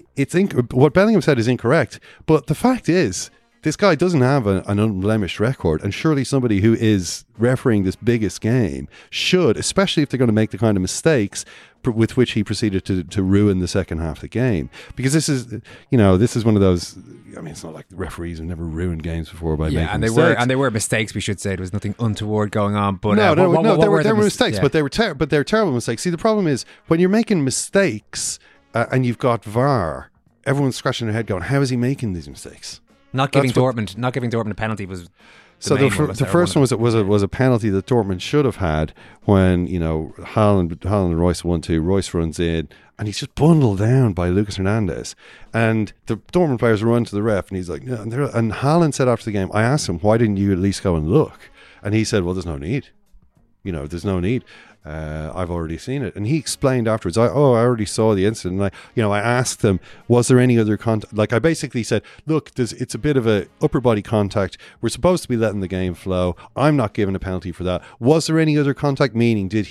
What Bellingham said is incorrect. But the fact is, this guy doesn't have an unblemished record, and surely somebody who is refereeing this biggest game should, especially if they're going to make the kind of mistakes with which he proceeded to ruin the second half of the game. Because this is one of those. I mean, it's not like the referees have never ruined games before by making mistakes. And they were mistakes. We should say there was nothing untoward going on. But there were mistakes, but they were terrible mistakes. See, the problem is when you're making mistakes and you've got VAR, everyone's scratching their head, going, "How is he making these mistakes?" Not giving Dortmund a penalty was. So the first one was a penalty that Dortmund should have had when Haaland and Royce 1-2. Royce runs in and he's just bundled down by Lucas Hernandez, and the Dortmund players run to the ref and he's like, no, and Haaland said after the game, I asked him, why didn't you at least go and look? And he said, well, there's no need. There's no need. I've already seen it. And he explained afterwards, I already saw the incident. And I asked them, was there any other contact? Like, I basically said, look, it's a bit of a upper body contact. We're supposed to be letting the game flow. I'm not giving a penalty for that. Was there any other contact? Meaning, did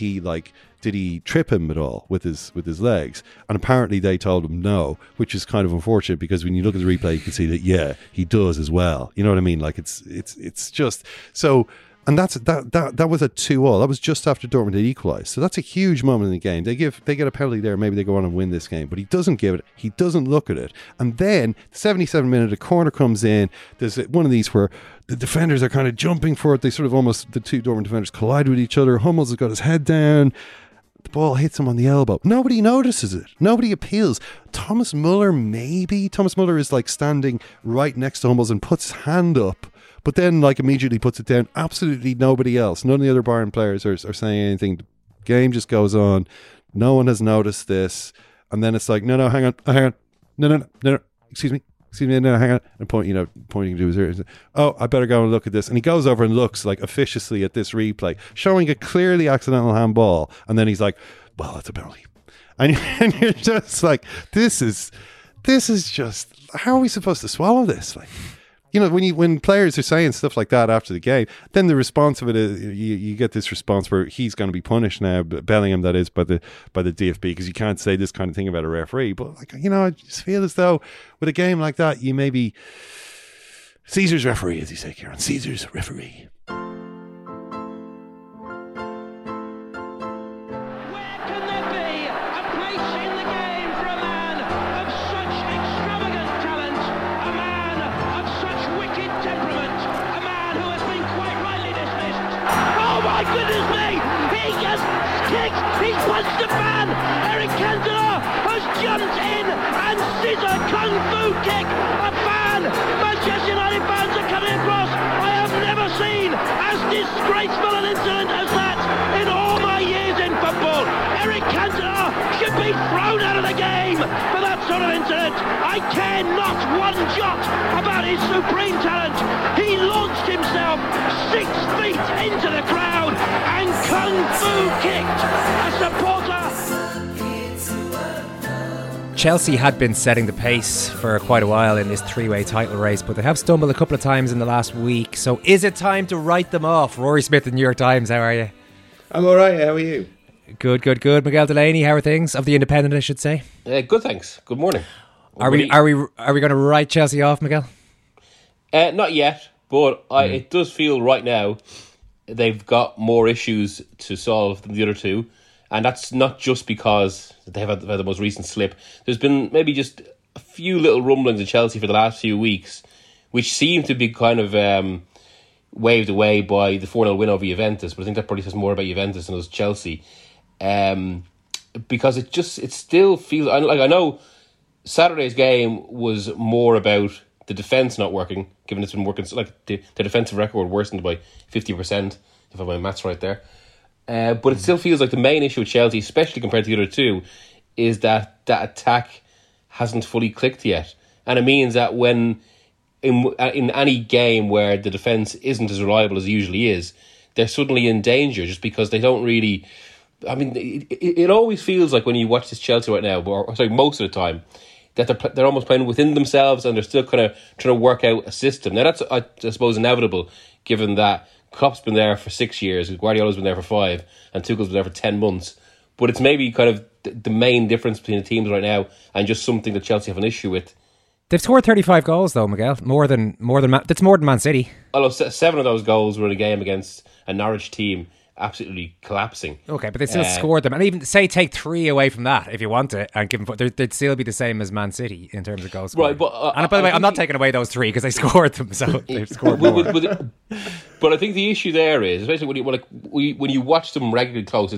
he trip him at all with his legs? And apparently they told him no, which is kind of unfortunate, because when you look at the replay, you can see that, yeah, he does as well. You know what I mean? Like, it's just so. And that was a 2-2. That was just after Dortmund had equalised. So that's a huge moment in the game. They get a penalty there. Maybe they go on and win this game. But he doesn't give it. He doesn't look at it. And then, 77 minute, a corner comes in. There's one of these where the defenders are kind of jumping for it. They sort of almost, the two Dortmund defenders collide with each other. Hummels has got his head down. The ball hits him on the elbow. Nobody notices it. Nobody appeals. Thomas Muller is like standing right next to Hummels and puts his hand up, but then like immediately puts it down. Absolutely nobody else. None of the other Bayern players are saying anything. The game just goes on. No one has noticed this. And then it's like, no, hang on. No. Excuse me, no, hang on. And pointing to his ear. Oh, I better go and look at this. And he goes over and looks like officiously at this replay, showing a clearly accidental handball. And then he's like, well, that's a penalty. And you're just like, this is just, how are we supposed to swallow this? Like, when players are saying stuff like that after the game, then the response of it is you get this response where he's going to be punished now, Bellingham, that is, by the DFB, because you can't say this kind of thing about a referee. But I just feel as though with a game like that, you maybe Caesar's referee, as you say, Kieran, Caesar's referee. Punched the fan. Eric Cantona has jumped in and scissor kung fu kick a fan. Manchester United fans are coming across. I have never seen as disgraceful an incident as that in all my years in football. Eric Cantona should be thrown out of the game for that sort of incident. I care not one jot about his supreme talent. He launched himself 6 feet into the crowd and kung fu kicked a supporter. Chelsea had been setting the pace for quite a while in this three-way title race, but they have stumbled a couple of times in the last week. So is it time to write them off? Rory Smith, the New York Times, how are you? I'm all right, how are you? Good. Miguel Delaney, how are things? Of The Independent, I should say. Good, thanks. Good morning. Are we going to write Chelsea off, Miguel? Not yet, but it does feel right now they've got more issues to solve than the other two. And that's not just because they've had the most recent slip. There's been maybe just a few little rumblings in Chelsea for the last few weeks, which seem to be kind of waved away by the 4-0 win over Juventus. But I think that probably says more about Juventus than it does Chelsea. Because it still feels... I know Saturday's game was more about the defence not working, given it's been working... the defensive record worsened by 50%, if I have my maths right there. But it still feels like the main issue with Chelsea, especially compared to the other two, is that attack hasn't fully clicked yet. And it means that when in any game where the defence isn't as reliable as it usually is, they're suddenly in danger just because they don't really... I mean, it always feels like when you watch this Chelsea right now, or sorry, most of the time, that they're almost playing within themselves and they're still kind of trying to work out a system. Now, that's, I suppose, inevitable, given that Klopp's been there for 6 years, Guardiola's been there for 5, and Tuchel's been there for 10 months. But it's maybe kind of the main difference between the teams right now, and just something that Chelsea have an issue with. They've scored 35 goals though, Miguel. That's more than Man City. Although 7 of those goals were in a game against a Norwich team absolutely collapsing. Okay, but they still scored them. And even say take 3 away from that if you want it, and give them, they'd still be the same as Man City in terms of goals scored. Right, but and by the way, I'm not taking away those 3 because they scored them, so they've scored more. But I think the issue there is, especially when you watch them regularly close,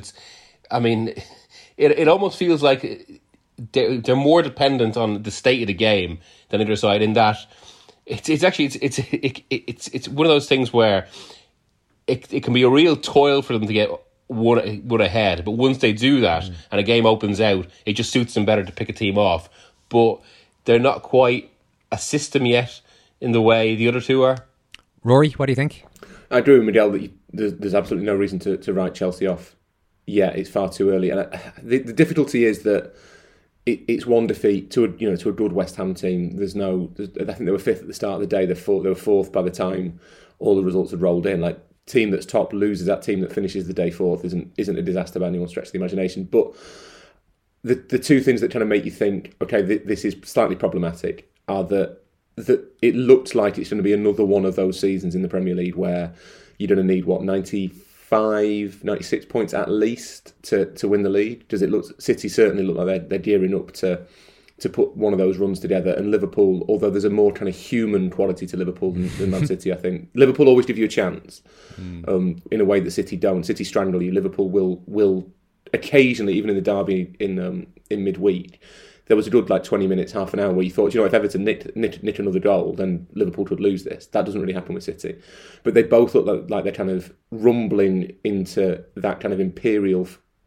it almost feels like they're more dependent on the state of the game than the other side. In that, it's one of those things where it can be a real toil for them to get one ahead. But once they do that and a game opens out, it just suits them better to pick a team off. But they're not quite a system yet in the way the other two are. Rory, what do you think? I agree with Miguel that there's absolutely no reason to write Chelsea off. Yeah, it's far too early. And the difficulty is that it's one defeat to a good West Ham team. I think they were 5th at the start of the day. They were 4th by the time all the results had rolled in. Like, team that's top loses, that team that finishes the day 4th isn't a disaster by anyone's stretch of the imagination. But the two things that kind of make you think, okay, this is slightly problematic, are that it looked like it's going to be another one of those seasons in the Premier League where you're going to need 95, 96 points at least to win the league. Does it look? City certainly look like they're gearing up to put one of those runs together. And Liverpool, although there's a more kind of human quality to Liverpool than Man City, I think Liverpool always give you a chance in a way that City don't. City strangle you. Liverpool will occasionally, even in the derby in midweek, there was a good 20 minutes, half an hour where you thought, if Everton nick another goal, then Liverpool would lose this. That doesn't really happen with City. But they both look like they're kind of rumbling into that kind of imperial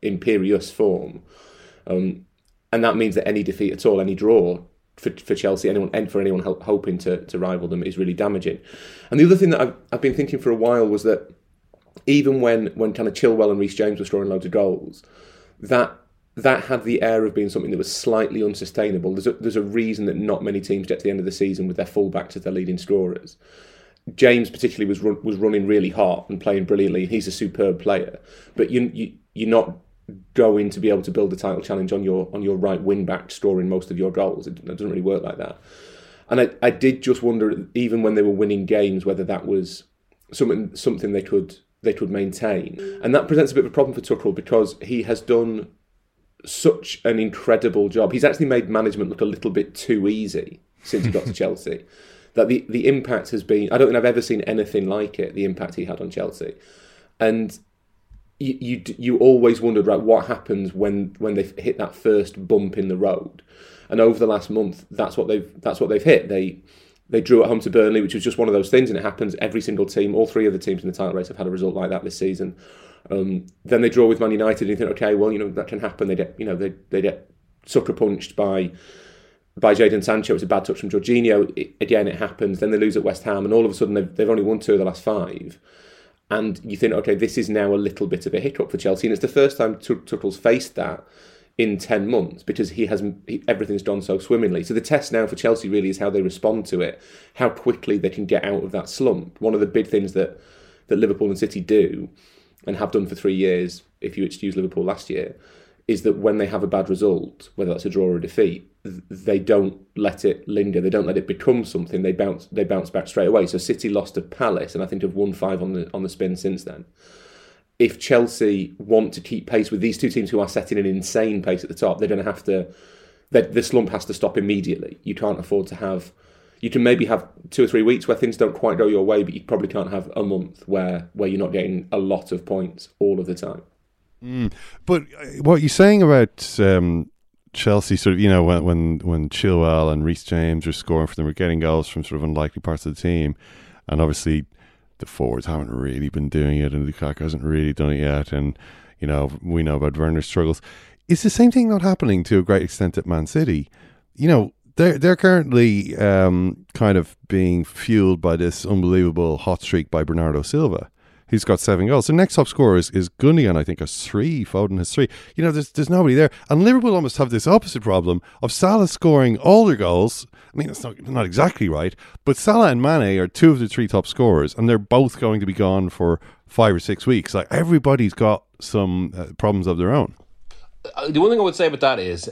imperious form. And that means that any defeat at all, any draw for Chelsea, for anyone hoping to rival them, is really damaging. And the other thing that I've been thinking for a while was that even when kind of Chilwell and Reece James were scoring loads of goals, that had the air of being something that was slightly unsustainable. There's a reason that not many teams get to the end of the season with their fullbacks as their leading scorers. James particularly was running really hot and playing brilliantly. He's a superb player, but you're not going to be able to build a title challenge on your right wing back scoring most of your goals. It doesn't really work like that. And I did just wonder, even when they were winning games, whether that was something they could maintain. And that presents a bit of a problem for Tuchel, because he has done such an incredible job. He's actually made management look a little bit too easy since he got to Chelsea. That the impact has been, I don't think I've ever seen anything like it, the impact he had on Chelsea. And you always wondered, right, what happens when they hit that first bump in the road? And over the last month, that's what they've hit. They drew at home to Burnley, which was just one of those things, and it happens every single team. All three of the teams in the title race have had a result like that this season. Then they draw with Man United, and you think, okay, well, that can happen. They get sucker punched by Jadon Sancho. It's a bad touch from Jorginho. Again, it happens. Then they lose at West Ham, and all of a sudden they've only won 2 of the last 5. And you think, okay, this is now a little bit of a hiccup for Chelsea, and it's the first time Tuchel's faced that in 10 months, because everything's done so swimmingly. So the test now for Chelsea really is how they respond to it, how quickly they can get out of that slump. One of the big things that Liverpool and City do, and have done for 3 years, if you excuse Liverpool last year, is that when they have a bad result, whether that's a draw or a defeat, they don't let it linger. They don't let it become something. They bounce back straight away. So City lost to Palace, and I think have won 5 on the spin since then. If Chelsea want to keep pace with these two teams who are setting an insane pace at the top, they're going to have to. The slump has to stop immediately. You can't afford to have. You can maybe have 2 or 3 weeks where things don't quite go your way, but you probably can't have a month where you're not getting a lot of points all of the time. But what you're saying about Chelsea, sort of, when Chilwell and Reece James were scoring for them, were getting goals from sort of unlikely parts of the team, and obviously the forwards haven't really been doing it, and Lukaku hasn't really done it yet, and we know about Werner's struggles. Is the same thing not happening to a great extent at Man City? They're currently kind of being fueled by this unbelievable hot streak by Bernardo Silva, who's got 7 goals. The next top scorer is Gundogan, I think, has 3. Foden has 3. There's nobody there. And Liverpool almost have this opposite problem of Salah scoring all their goals. I mean, that's not exactly right, but Salah and Mane are 2 of the 3 top scorers, and they're both going to be gone for 5 or 6 weeks. Like, everybody's got some problems of their own. The one thing I would say about that is,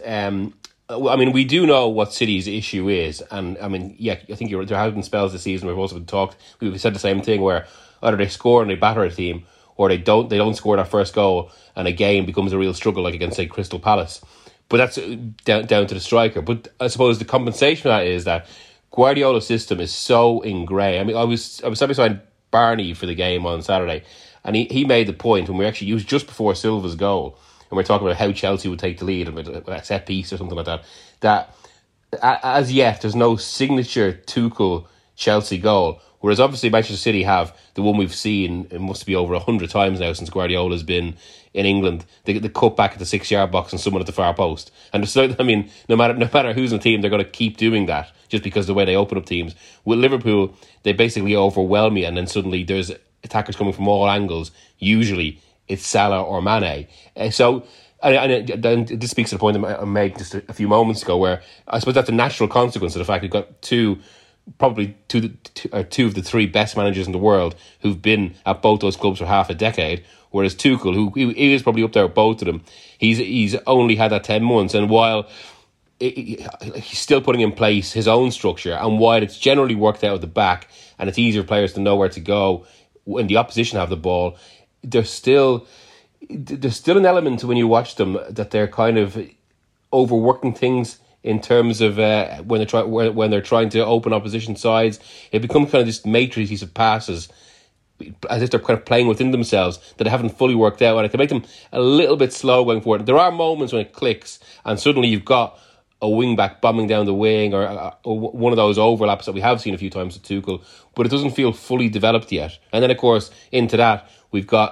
we do know what City's issue is, and I think there have been spells this season where we've also been talked. We've said the same thing where either they score and they batter a team, or they don't score their first goal, and a game becomes a real struggle, like against, say, Crystal Palace. But that's down to the striker. But I suppose the compensation for that is that Guardiola's system is so ingrained. I mean, I was sat beside Barney for the game on Saturday, and he made the point when it was just before Silva's goal, and we're talking about how Chelsea would take the lead with a set piece or something like that as yet there's no signature Tuchel Chelsea goal. Whereas obviously Manchester City have the one we've seen, it must be over 100 times now since Guardiola's been in England, the cut back at the 6-yard box and someone at the far post. And no matter who's in the team, they're going to keep doing that just because of the way they open up teams. With Liverpool, they basically overwhelm you, and then suddenly there's attackers coming from all angles. Usually it's Salah or Mane. So this speaks to the point I made just a few moments ago, where I suppose that's a natural consequence of the fact we've got probably two of the 3 best managers in the world who've been at both those clubs for half a decade, whereas Tuchel, who he is probably up there with both of them, he's only had that 10 months, and while he's still putting in place his own structure, and while it's generally worked out at the back and it's easier for players to know where to go when the opposition have the ball, there's still an element when you watch them that they're kind of overworking things in terms of when they're trying to open opposition sides. It becomes kind of this matrices of passes, as if they're kind of playing within themselves, that they haven't fully worked out, and it can make them a little bit slow going forward. There are moments when it clicks, and suddenly you've got a wing back bombing down the wing, or one of those overlaps that we have seen a few times with Tuchel, but it doesn't feel fully developed yet. And then, of course, into that, we've got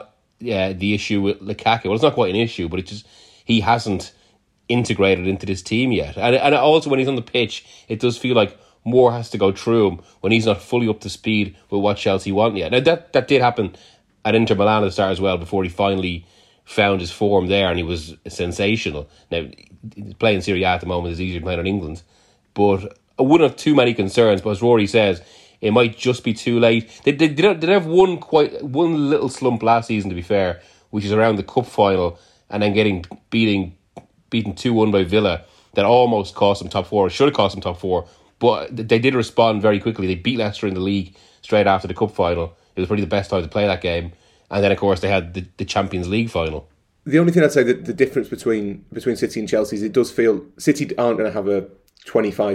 the issue with Lukaku. Well, it's not quite an issue, but it's just he hasn't integrated into this team yet. And also when he's on the pitch, it does feel like more has to go through him when he's not fully up to speed with what Chelsea want yet. Now that did happen at Inter Milan at the start as well, before he finally found his form there, and he was sensational. Now, playing Serie A at the moment is easier than playing in England, but I wouldn't have too many concerns. But as Rory says, it might just be too late. They did have one little slump last season, to be fair, which is around the cup final, and then getting beaten 2-1 by Villa. That almost cost them top four. It should have cost them top four, but they did respond very quickly. They beat Leicester in the league straight after the cup final. It was probably the best time to play that game. And then, of course, they had the Champions League final. The only thing I'd say that the difference between City and Chelsea is it does feel City aren't going to have a $25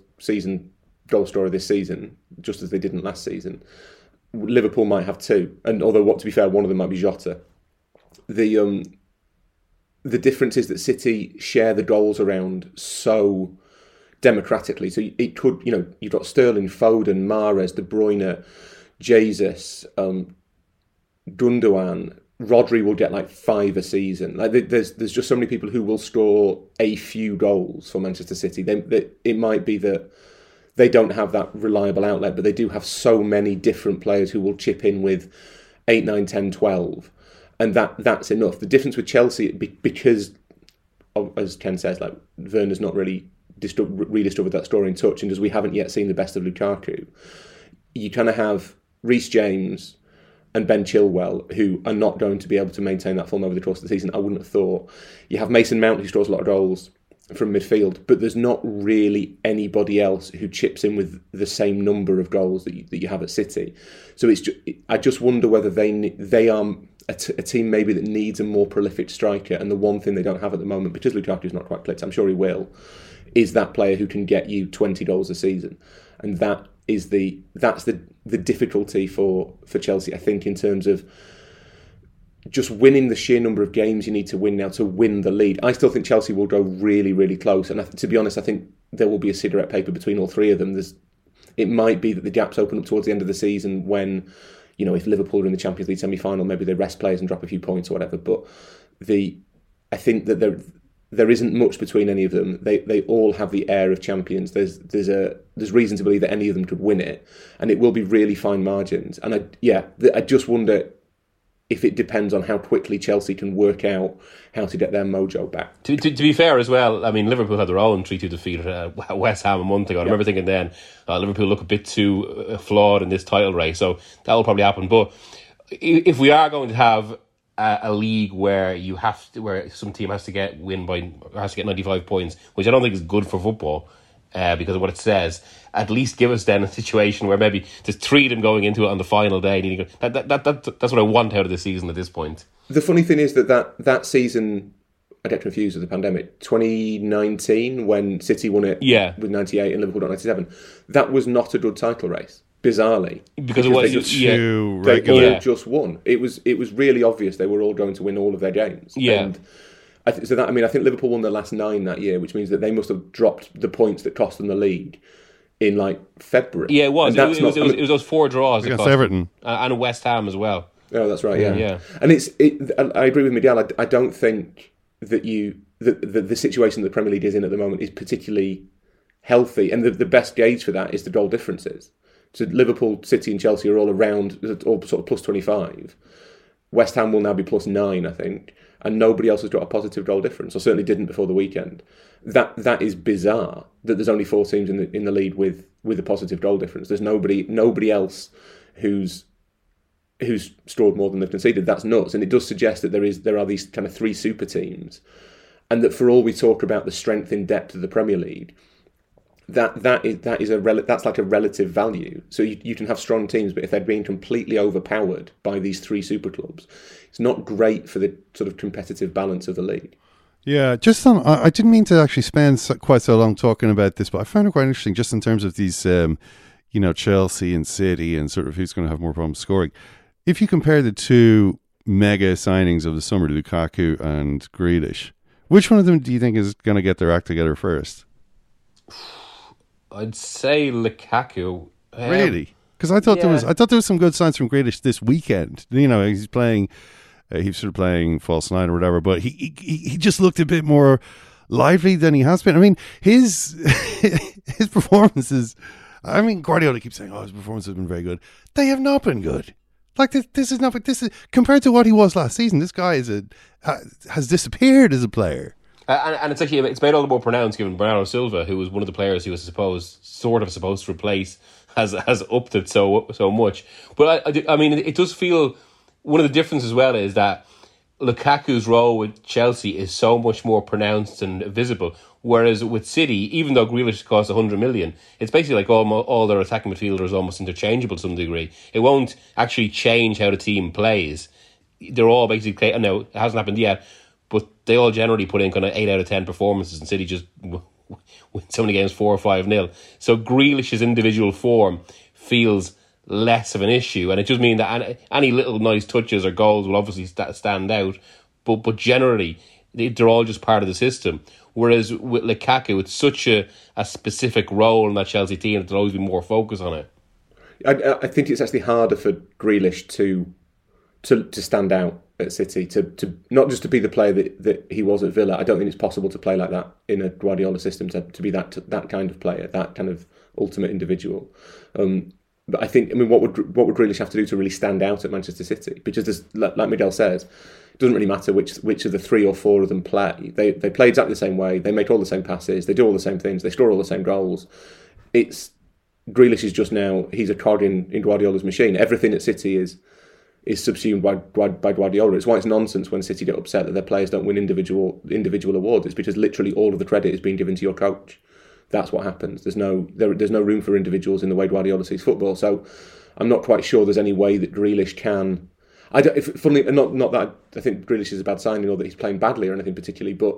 goal scorer this season, just as they didn't last season. Liverpool might have two, and although, to be fair, one of them might be Jota. The difference is that City share the goals around so democratically. So it could, you've got Sterling, Foden, Mahrez, De Bruyne, Jesus, Gundogan. Rodri will get like 5 a season. Like there's just so many people who will score a few goals for Manchester City. It might be that they don't have that reliable outlet, but they do have so many different players who will chip in with 8, 9, 10, 12. And that's enough. The difference with Chelsea, because, as Ken says, like Werner's not really rediscovered that scoring touch, and as we haven't yet seen the best of Lukaku, you kind of have Reece James and Ben Chilwell, who are not going to be able to maintain that form over the course of the season, I wouldn't have thought. You have Mason Mount, who scores a lot of goals from midfield, but there's not really anybody else who chips in with the same number of goals that you have at City. So I just wonder whether they are a team maybe that needs a more prolific striker, and the one thing they don't have at the moment, because Lukaku's not quite clicked, I'm sure he will, is that player who can get you 20 goals a season. And that's the difficulty for Chelsea, I think, in terms of just winning the sheer number of games you need to win now to win the league. I still think Chelsea will go really, really close. And to be honest, I think there will be a cigarette paper between all three of them. It might be that the gaps open up towards the end of the season when, if Liverpool are in the Champions League semi-final, maybe they rest players and drop a few points or whatever. But I think that there isn't much between any of them. They all have the air of champions. There's reason to believe that any of them could win it, and it will be really fine margins. And I just wonder if it depends on how quickly Chelsea can work out how to get their mojo back. To be fair as well, I mean, Liverpool had their own 3-2 defeat at West Ham a month ago. I remember thinking then, Liverpool look a bit too flawed in this title race, so that will probably happen. But if we are going to have a league where where some team has to get 95 points, which I don't think is good for football, because of what it says. At least give us then a situation where maybe there's 3 of them going into it on the final day. That's what I want out of the season at this point. The funny thing is that season, I get confused with the pandemic, 2019, when City won it with 98 and Liverpool got 97, that was not a good title race, bizarrely. Because it was they all just won. It was really obvious they were all going to win all of their games. Yeah. And I think Liverpool won their last 9 that year, which means that they must have dropped the points that cost them the league in like February. Yeah, it was. It was those 4 draws against Everton and West Ham as well. Oh, that's right. Yeah. And I agree with Miguel. I don't think that the situation that the Premier League is in at the moment is particularly healthy, and the best gauge for that is the goal differences. So Liverpool, City, and Chelsea are all sort of plus 25. West Ham will now be plus 9, I think, and nobody else has got a positive goal difference, or certainly didn't before the weekend. That is bizarre. That there's only 4 teams in the league with a positive goal difference. There's nobody else who's scored more than they've conceded. That's nuts, and it does suggest that there are these kind of 3 super teams, and that for all we talk about the strength in depth of the Premier League, that's like a relative value. So you can have strong teams, but if they're being completely overpowered by these 3 super clubs, it's not great for the sort of competitive balance of the league. Yeah, I didn't mean to actually spend quite so long talking about this, but I found it quite interesting just in terms of these, Chelsea and City and sort of who's going to have more problems scoring. If you compare the 2 mega signings of the summer, Lukaku and Grealish, which one of them do you think is going to get their act together first? I'd say Lukaku. Really? Because I thought there was some good signs from Grealish this weekend. He's playing he was sort of playing false nine or whatever, but he just looked a bit more lively than he has been. I mean, his performances. I mean, Guardiola keeps saying, his performances have been very good. They have not been good. Like this is not. This is compared to what he was last season. This guy has disappeared as a player. And it's made all the more pronounced given Bernardo Silva, who was one of the players he was supposed to replace, has upped it so much. But I mean, it does feel one of the differences as well is that Lukaku's role with Chelsea is so much more pronounced and visible. Whereas with City, even though Grealish costs 100 million, it's basically like all their attacking midfielders almost interchangeable to some degree. It won't actually change how the team plays. They're all basically, I know it hasn't happened yet, but they all generally put in kind of 8 out of 10 performances, and City just win so many games 4 or 5-0. So Grealish's individual form feels less of an issue, and it just means that any little nice touches or goals will obviously stand out, but generally they're all just part of the system. Whereas with Lukaku, it's such a specific role in that Chelsea team that there'll always be more focus on it. I think it's actually harder for Grealish to stand out at City, to not just to be the player that he was at Villa. I don't think it's possible to play like that in a Guardiola system, to be that kind of player, that kind of ultimate individual. But I think, what would Grealish have to do to really stand out at Manchester City? Because like Miguel says, it doesn't really matter which of the 3 or 4 of them play. They play exactly the same way. They make all the same passes. They do all the same things. They score all the same goals. Grealish is just now, he's a cog in Guardiola's machine. Everything at City is subsumed by Guardiola. It's why it's nonsense when City get upset that their players don't win individual awards. It's because literally all of the credit is being given to your coach. That's what happens. There's no room for individuals in the way Guardiola sees football. So I'm not quite sure there's any way that Grealish can. Not that I think Grealish is a bad signing or that he's playing badly or anything particularly, but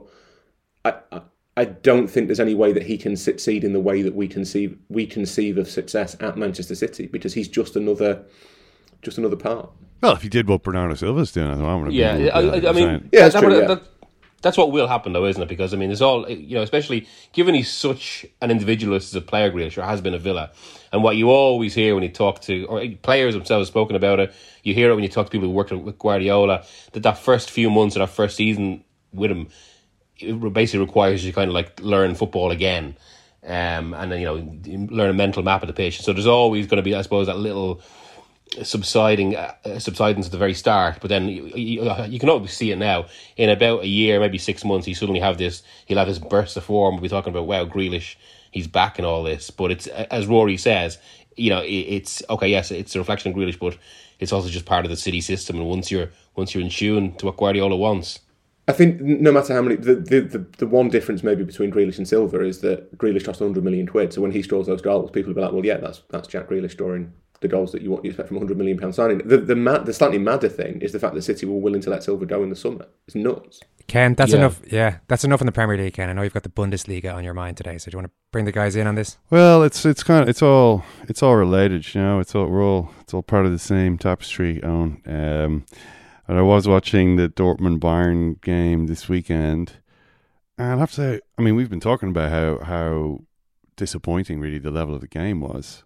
I don't think there's any way that he can succeed in the way that we conceive of success at Manchester City, because he's just another part. Well, if he did what Bernardo Silva's doing, I mean, that's what will happen, though, isn't it? Because, I mean, it's all, especially given he's such an individualist as a player, Grealish, or has been a Villa, and what you always hear when you talk to, or players themselves have spoken about it, you hear it when you talk to people who worked with Guardiola, that first few months of that first season with him, it basically requires you kind of like learn football again, and then, learn a mental map of the pitch. So there's always going to be, I suppose, that little subsidence at the very start, but then you can always see it now. In about a year, maybe 6 months, he'll have this burst of form. We'll be talking about, wow, Grealish, he's back in all this. But it's, as Rory says, it's okay. Yes, it's a reflection of Grealish, but it's also just part of the City system. And once you're in tune to what Guardiola wants, I think no matter how many, the one difference maybe between Grealish and Silva is that Grealish cost 100 million quid. So when he scores those goals, people will be like, well, yeah, that's Jack Grealish scoring the goals that you expect from £100 million signing. The slightly madder thing is the fact that City were willing to let Silva go in the summer. It's nuts. Ken, that's enough. Yeah, that's enough in the Premier League, Ken. I know you've got the Bundesliga on your mind today, so do you want to bring the guys in on this? Well, it's all related. It's all part of the same tapestry. And I was watching the Dortmund Bayern game this weekend, and I have to say, I mean, we've been talking about how disappointing really the level of the game was.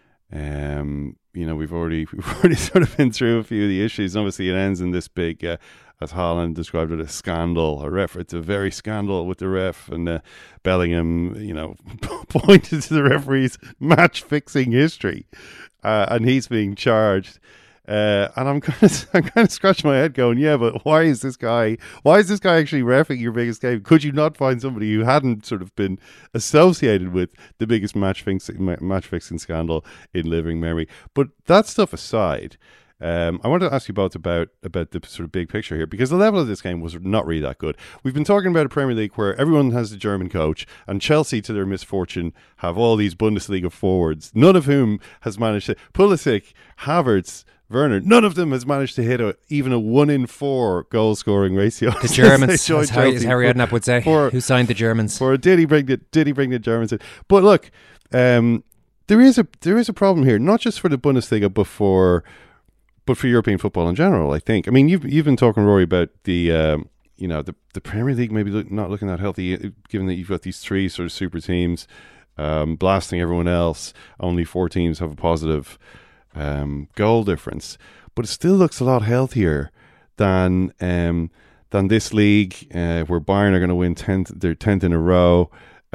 We've already sort of been through a few of the issues. Obviously, it ends in this big, as Haaland described it, a scandal. It's a very scandal with the ref, and Bellingham, pointed to the referee's match-fixing history, and he's being charged. And I'm kind of scratching my head going, yeah, but why is this guy actually reffing your biggest game? Could you not find somebody who hadn't sort of been associated with the biggest match fixing scandal in living memory? But that stuff aside, I wanted to ask you both about the sort of big picture here, because the level of this game was not really that good. We've been talking about a Premier League where everyone has a German coach, and Chelsea, to their misfortune, have all these Bundesliga forwards, none of whom has managed to, Pulisic, Havertz, Werner, none of them has managed to hit even a 1 in 4 goal scoring ratio. The Germans, as Harry Redknapp would say, who signed the Germans? Did he bring the Germans in? But look, there is a problem here, not just for the Bundesliga, but for European football in general. I think. I mean, you've been talking, Rory, about the Premier League maybe not looking that healthy, given that you've got these 3 sort of super teams blasting everyone else. Only 4 teams have a positive goal difference, but it still looks a lot healthier than this league, where Bayern are going to win their 10th in a row.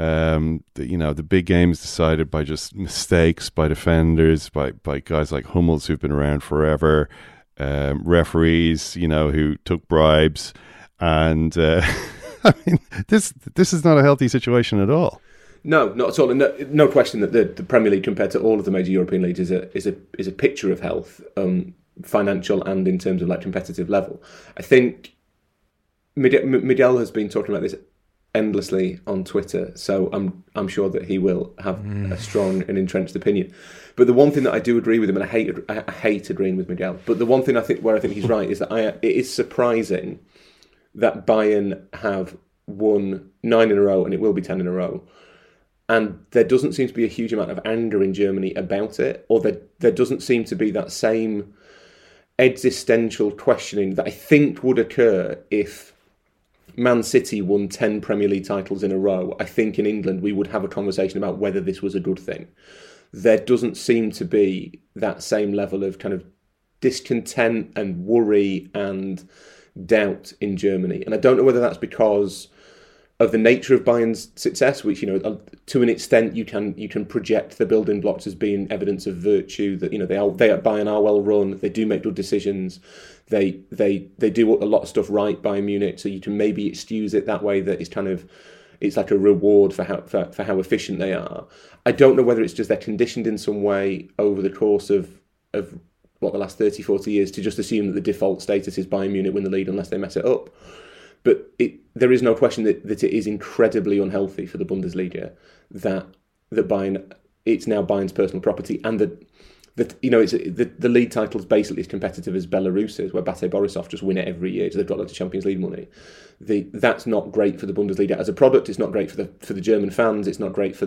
The big games decided by just mistakes by defenders, by guys like Hummels who've been around forever, referees, who took bribes, and I mean, this is not a healthy situation at all. No, not at all. And no question that the Premier League, compared to all of the major European leagues, is a picture of health, financial and in terms of like competitive level. I think Miguel has been talking about this endlessly on Twitter, so I'm sure that he will have a strong and entrenched opinion. But the one thing that I do agree with him, and I hate agreeing with Miguel, but the one thing I think he's right is that it is surprising that Bayern have won 9 in a row, and it will be 10 in a row. And there doesn't seem to be a huge amount of anger in Germany about it, or there doesn't seem to be that same existential questioning that I think would occur if Man City won 10 Premier League titles in a row. I think in England we would have a conversation about whether this was a good thing. There doesn't seem to be that same level of kind of discontent and worry and doubt in Germany. And I don't know whether that's because of the nature of Bayern's success, which, to an extent you can project the building blocks as being evidence of virtue, that, they at Bayern are well run, they do make good decisions, they do a lot of stuff right, Bayern Munich, so you can maybe excuse it that way, that it's like a reward for how efficient they are. I don't know whether it's just they're conditioned in some way over the course of the last 30, 40 years to just assume that the default status is Bayern Munich win the league unless they mess it up. But there is no question that it is incredibly unhealthy for the Bundesliga that Bayern, it's now Bayern's personal property, and that it's the league title is basically as competitive as Belarus is, where Bate Borisov just win it every year, so they've got lots of Champions League money. That's not great for the Bundesliga as a product. It's not great for the German fans. It's not great for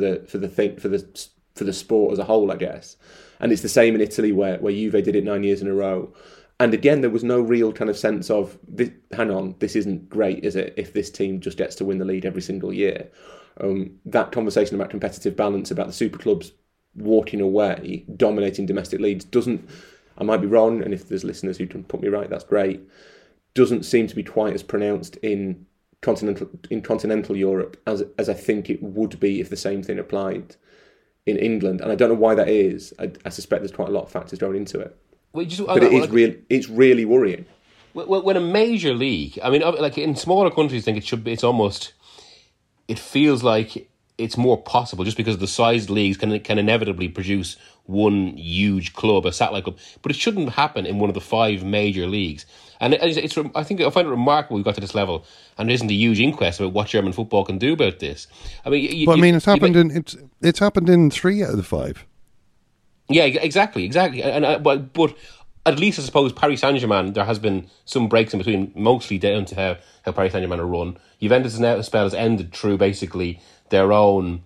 the sport as a whole, I guess. And it's the same in Italy, where Juve did it 9 years in a row. And again, there was no real kind of sense of, hang on, this isn't great, is it, if this team just gets to win the league every single year. That conversation about competitive balance, about the super clubs walking away, dominating domestic leagues, I might be wrong, and if there's listeners who can put me right, that's great, doesn't seem to be quite as pronounced in continental Europe as I think it would be if the same thing applied in England. And I don't know why that is. I suspect there's quite a lot of factors going into it. But it's really worrying. When a major league, I mean, like in smaller countries, I think it feels like it's more possible just because the sized leagues can inevitably produce one huge club, a satellite club. But it shouldn't happen in one of the 5 major leagues. And I think I find it remarkable we got to this level, and there isn't a huge inquest about what German football can do about this. I mean, it's happened in 3 out of the 5. Yeah, exactly. But at least I suppose Paris Saint-Germain, there has been some breaks in between, mostly down to how Paris Saint-Germain are run. Juventus' spell has ended through basically their own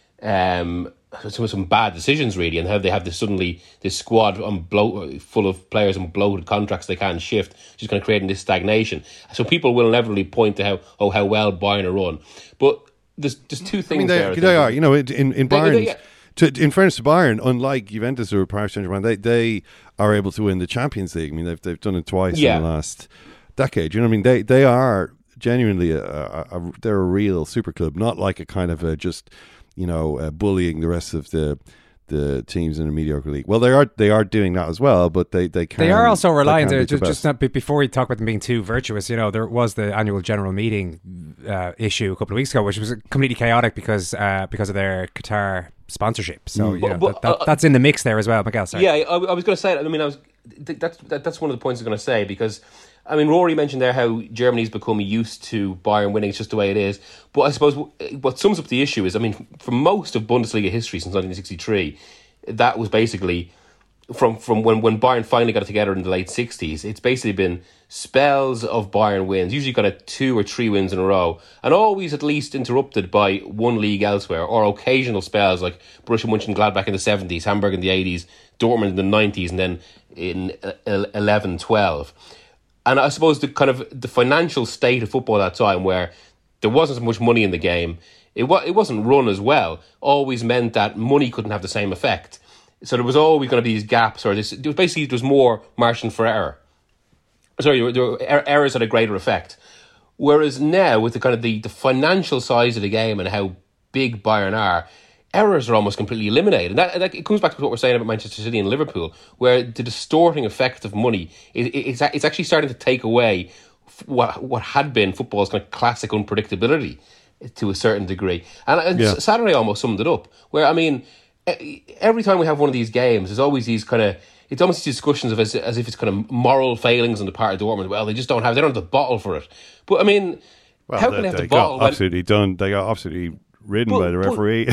some bad decisions, really, and how they have this squad full of players on bloated contracts they can't shift, just kind of creating this stagnation. So people will inevitably point to how well Bayern are run. But there's 2 things. I mean, they are. In Bayern. In fairness to Bayern, unlike Juventus or Paris Saint-Germain, they are able to win the Champions League. I mean, they've done it twice in the last decade. You know what I mean? They are genuinely they're a real super club, not like a kind of bullying the rest of the teams in a mediocre league. Well, they are doing that as well, but they are also relying just not before we talk about them being too virtuous. There was the annual general meeting issue a couple of weeks ago, which was completely chaotic because of their Qatar sponsorship. So that's in the mix there as well. Miguel, sorry. Yeah, I was going to say. I mean, that's one of the points I was going to say, because I mean, Rory mentioned there how Germany's become used to Bayern winning. It's just the way it is. But I suppose what sums up the issue is, I mean, for most of Bundesliga history since 1963, that was basically from when Bayern finally got it together in the late 60s. It's basically been spells of Bayern wins, usually kind of 2 or 3 wins in a row, and always at least interrupted by one league elsewhere, or occasional spells like Borussia Mönchengladbach in the 70s, Hamburg in the 80s, Dortmund in the 90s, and then in 11-12. And I suppose the financial state of football at that time, where there wasn't so much money in the game, it wasn't run as well, always meant that money couldn't have the same effect. So there was always going to be these gaps, or there was more margin for error. Sorry, there were errors had a greater effect. Whereas now, with the kind of the financial size of the game and how big Bayern are, errors are almost completely eliminated. And that it comes back to what we're saying about Manchester City and Liverpool, where the distorting effect of money it's actually starting to take away what had been football's kind of classic unpredictability to a certain degree. And Saturday almost summed it up, where, I mean, every time we have one of these games, there's always these kind of, it's almost these discussions of as if it's kind of moral failings on the part of Dortmund. Well, they don't have the bottle for it. But I mean, how can they have the bottle? Absolutely done. They got absolutely ridden by the referee.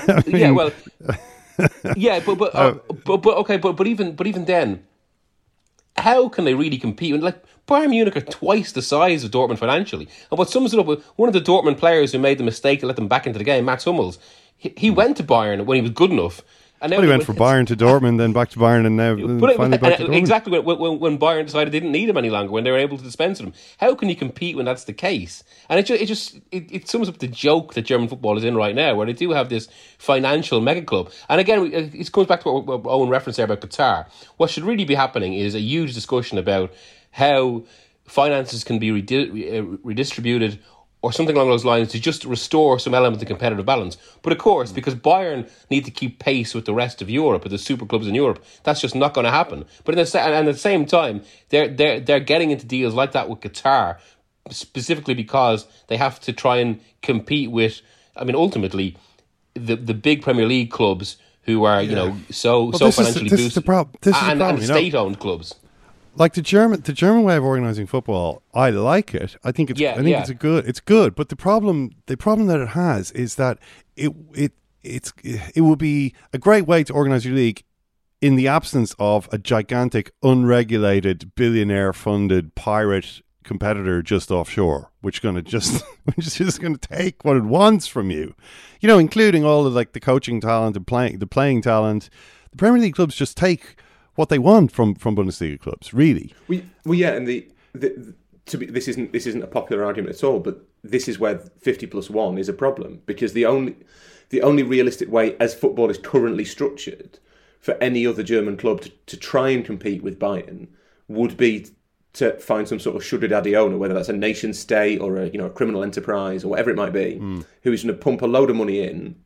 But even then, how can they really compete? And like, Bayern Munich are twice the size of Dortmund financially. And what sums it up, one of the Dortmund players who made the mistake to let them back into the game, Mats Hummels, he went to Bayern when he was good enough. And he went from Bayern to Dortmund, then back to Bayern, and now finally back to Dortmund. Exactly, when Bayern decided they didn't need him any longer, when they were able to dispense with him. How can you compete when that's the case? And it sums up the joke that German football is in right now, where they do have this financial mega club. And again, it comes back to what Owen referenced there about Qatar. What should really be happening is a huge discussion about how finances can be redistributed, or something along those lines, to just restore some element of competitive balance. But of course, because Bayern need to keep pace with the rest of Europe, with the super clubs in Europe, that's just not going to happen. But at the same time, they're getting into deals like that with Qatar, specifically because they have to try and compete with, I mean, ultimately, the big Premier League clubs who are so financially boosted, and state-owned clubs. Like the German way of organising football, I like it. I think it's good. But the problem that it has is that it would be a great way to organise your league in the absence of a gigantic, unregulated, billionaire-funded pirate competitor just offshore, which is just going to take what it wants from you. You know, including all of like the coaching talent, the playing talent. The Premier League clubs just take what they want from Bundesliga clubs, really. And this isn't a popular argument at all, but this is where 50+1 is a problem, because the only realistic way, as football is currently structured, for any other German club to try and compete with Bayern would be to find some sort of sugar daddy owner, whether that's a nation state or a criminal enterprise or whatever it might be, who is going to pump a load of money in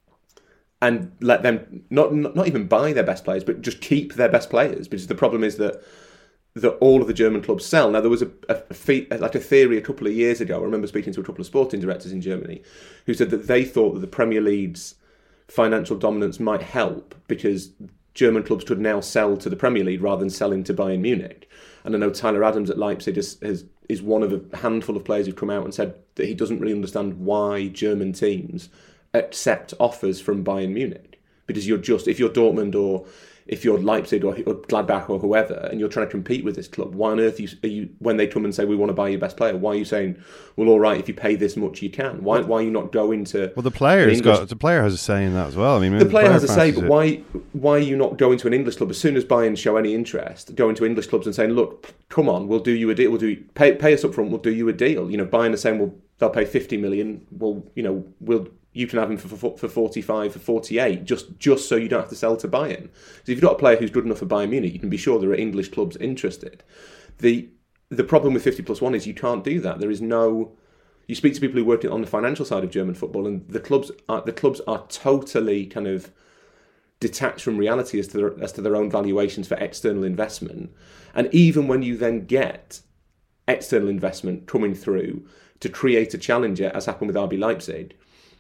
and let them not even buy their best players, but just keep their best players. Because the problem is that all of the German clubs sell. Now, there was a theory a couple of years ago. I remember speaking to a couple of sporting directors in Germany who said that they thought that the Premier League's financial dominance might help because German clubs could now sell to the Premier League rather than selling to Bayern Munich. And I know Tyler Adams at Leipzig is one of a handful of players who've come out and said that he doesn't really understand why German teams accept offers from Bayern Munich, because if you're Dortmund or if you're Leipzig or Gladbach or whoever, and you're trying to compete with this club, why on earth are you when they come and say we want to buy your best player, why are you saying, well, all right, if you pay this much you can? Why are you not going to? Well, the player has a say in that as well. I mean, the player has a say, but why are you not going to an English club as soon as Bayern show any interest? Going to English clubs and saying, look, come on, we'll do you a deal. Pay us up front. We'll do you a deal. You know, Bayern are saying, well, they'll pay 50 million. Well, you can have him for 45, for 48, just so you don't have to sell to Bayern. So if you've got a player who's good enough for Bayern Munich, you can be sure there are English clubs interested. The problem with 50+1 is you can't do that. There is no. You speak to people who work on the financial side of German football, and the clubs are totally kind of detached from reality as to their own valuations for external investment. And even when you then get external investment coming through to create a challenger, as happened with RB Leipzig,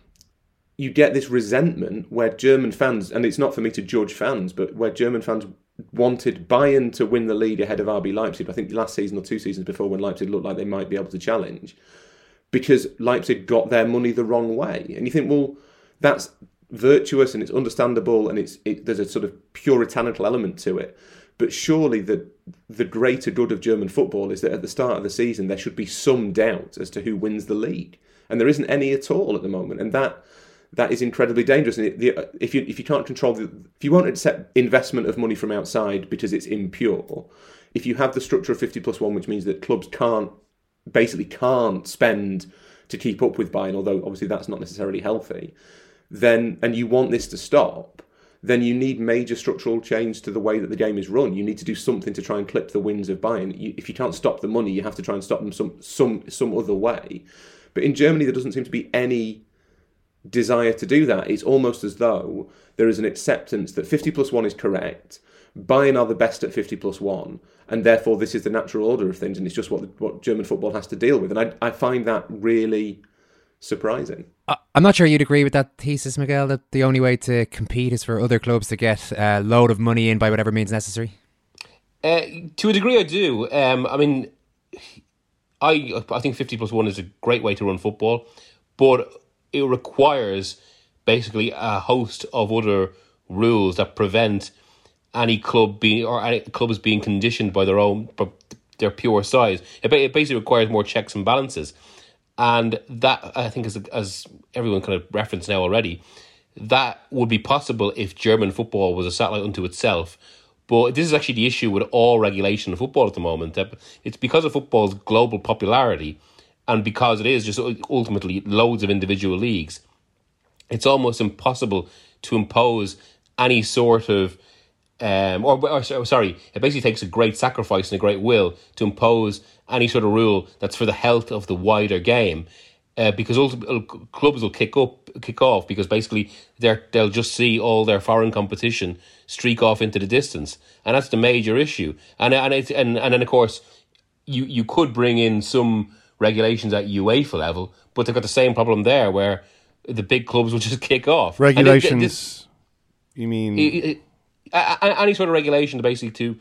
you get this resentment where German fans, and it's not for me to judge fans, but where German fans wanted Bayern to win the league ahead of RB Leipzig, I think last season or 2 seasons before, when Leipzig looked like they might be able to challenge, because Leipzig got their money the wrong way. And you think, well, that's virtuous and it's understandable, and there's a sort of puritanical element to it. But surely the greater good of German football is that at the start of the season there should be some doubt as to who wins the league, and there isn't any at all at the moment, and that is incredibly dangerous. And if you can't control if you won't accept investment of money from outside because it's impure, if you have the structure of 50+1, which means that clubs can't spend to keep up with Bayern, although obviously that's not necessarily healthy, then, and you want this to stop, then you need major structural change to the way that the game is run. You need to do something to try and clip the wings of Bayern. If you can't stop the money, you have to try and stop them some other way. But in Germany, there doesn't seem to be any desire to do that. It's almost as though there is an acceptance that 50+1 is correct. Bayern are the best at 50+1, and therefore this is the natural order of things, and it's just what German football has to deal with. And I find that really surprising. I'm not sure you'd agree with that thesis, Miguel, that the only way to compete is for other clubs to get a load of money in by whatever means necessary? To a degree, I do. I mean, I think 50+1 is a great way to run football, but it requires basically a host of other rules that prevent any club any clubs being conditioned by their pure size. It basically requires more checks and balances. And that, I think, as everyone kind of referenced now already, that would be possible if German football was a satellite unto itself. But this is actually the issue with all regulation of football at the moment. It's because of football's global popularity, and because it is just ultimately loads of individual leagues, it's almost impossible to impose any sort of it basically takes a great sacrifice and a great will to impose any sort of rule that's for the health of the wider game, because clubs will kick off because basically they'll just see all their foreign competition streak off into the distance, and that's the major issue. And then of course you could bring in some regulations at UEFA level, but they've got the same problem there where the big clubs will just kick off. Regulations, you mean? Any sort of regulation to basically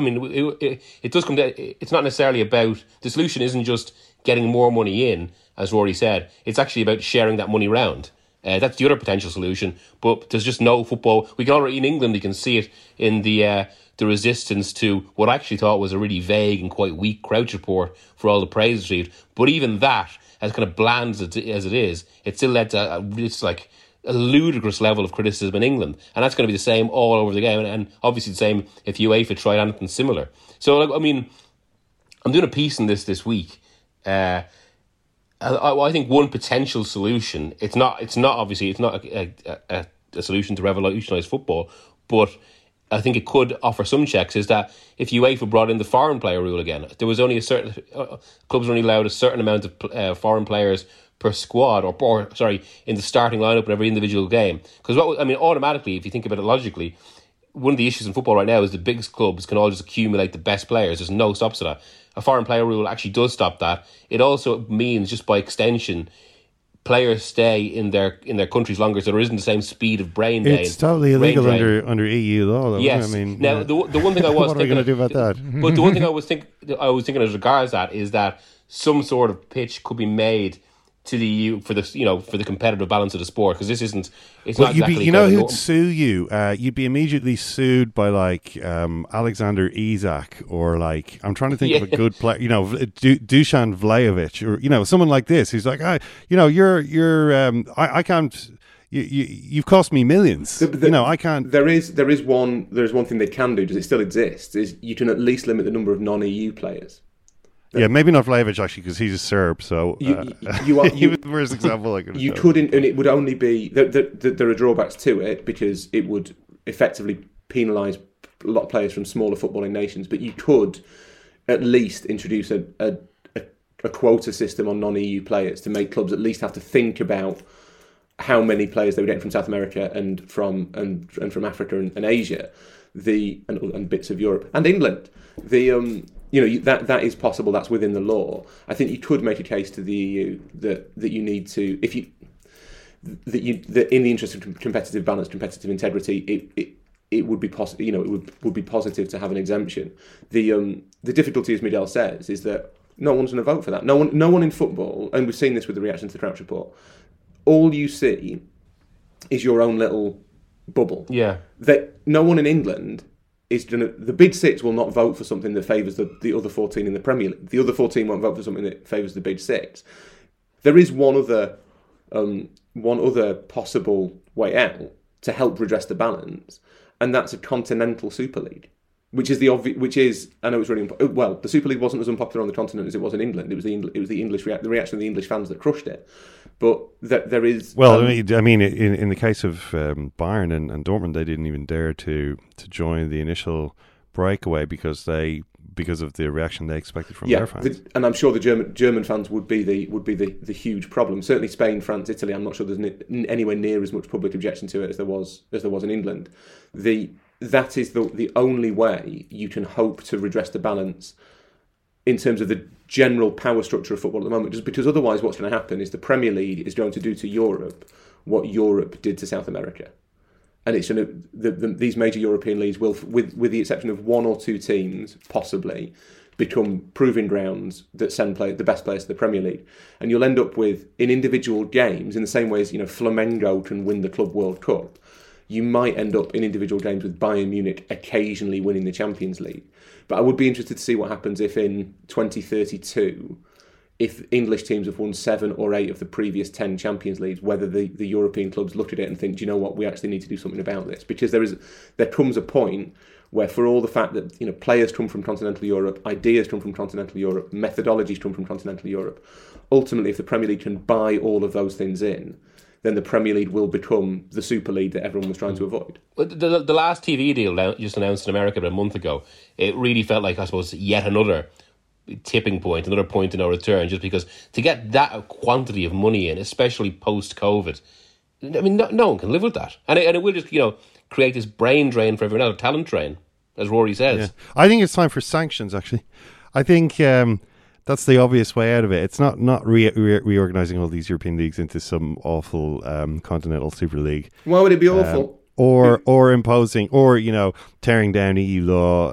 it does come down. It's not necessarily about, the solution isn't just getting more money in, as Rory said. It's actually about sharing that money around. That's the other potential solution. But there's just no football. We can already, in England, you can see it in the resistance to what I actually thought was a really vague and quite weak Crouch report for all the praise received. But even that, as kind of bland as it is, it still led to a ludicrous level of criticism in England, and that's going to be the same all over the game, and obviously the same if UEFA tried anything similar. So, I mean, I'm doing a piece on this week. I think one potential solution. It's not obviously a solution to revolutionise football, but I think it could offer some checks. Is that if UEFA brought in the foreign player rule again, there was only a certain clubs were only allowed a certain amount of foreign players per squad, or in the starting lineup in every individual game. Because automatically, if you think about it logically, one of the issues in football right now is the biggest clubs can all just accumulate the best players. There's no stops to that. A foreign player rule actually does stop that. It also means, just by extension, players stay in their countries longer, so there isn't the same speed of brain drain. It's totally illegal under EU law, though. Yes. I mean, now the one thing I was what are we going to do about that? But the one thing I was thinking as regards that is that some sort of pitch could be made to the EU for the competitive balance of the sport, because this isn't. It's not exactly. Who'd sue you? You'd be immediately sued by Alexander Isak, or I'm trying to think of a good player. Dusan Vlahovic, or someone like this who's like, I can't. You've cost me millions. I can't. There is one thing they can do. Does it still exist? Is you can at least limit the number of non-EU players. Yeah, maybe not Vlahovic, actually, because he's a Serb. So you are the first example I could. You couldn't, and it would only be there are drawbacks to it, because it would effectively penalise a lot of players from smaller footballing nations. But you could at least introduce a quota system on non-EU players to make clubs at least have to think about how many players they were getting from South America and from Africa and Asia, and bits of Europe and England. That is possible. That's within the law. I think you could make a case to the EU that you need to, that in the interest of competitive balance, competitive integrity, it would be possible. It would be positive to have an exemption. The difficulty, as Miguel says, is that no one's going to vote for that. No one in football, and we've seen this with the reaction to the Crouch report. All you see is your own little bubble. Yeah. That no one in England is going to. The Big Six will not vote for something that favours the other 14 in the Premier League. The other 14 won't vote for something that favours the Big Six. There is one other possible way out to help redress the balance, and that's a continental Super League. which is I know it's really well. The Super League wasn't as unpopular on the continent as it was in England. It was the English the reaction of the English fans that crushed it. But there is I mean, in the case of Bayern and Dortmund, they didn't even dare to join the initial breakaway because of the reaction they expected from their fans. And I'm sure the German fans would be the huge problem. Certainly Spain, France, Italy. I'm not sure there's anywhere near as much public objection to it as there was in England. That is the only way you can hope to redress the balance in terms of the general power structure of football at the moment. Just because otherwise, what's going to happen is the Premier League is going to do to Europe what Europe did to South America. And it's going to, these major European leagues will, with the exception of one or two teams, possibly, become proving grounds that send the best players to the Premier League. And you'll end up with, in individual games, in the same way as Flamengo can win the Club World Cup, you might end up in individual games with Bayern Munich occasionally winning the Champions League. But I would be interested to see what happens if in 2032, if English teams have won 7 or 8 of the previous 10 Champions Leagues, whether the European clubs look at it and think, do you know what, we actually need to do something about this. Because there comes a point where, for all the fact that players come from continental Europe, ideas come from continental Europe, methodologies come from continental Europe, ultimately if the Premier League can buy all of those things in, then the Premier League will become the Super League that everyone was trying to avoid. Well, the last TV deal just announced in America about a month ago, it really felt like, I suppose, yet another tipping point, another point of no return, just because to get that quantity of money in, especially post-COVID, I mean, no one can live with that. And it will just, create this brain drain for everyone else, talent drain, as Rory says. Yeah. I think it's time for sanctions, actually. I think that's the obvious way out of it. It's not reorganising all these European leagues into some awful continental Super League. Why would it be awful? Or imposing, or tearing down EU law,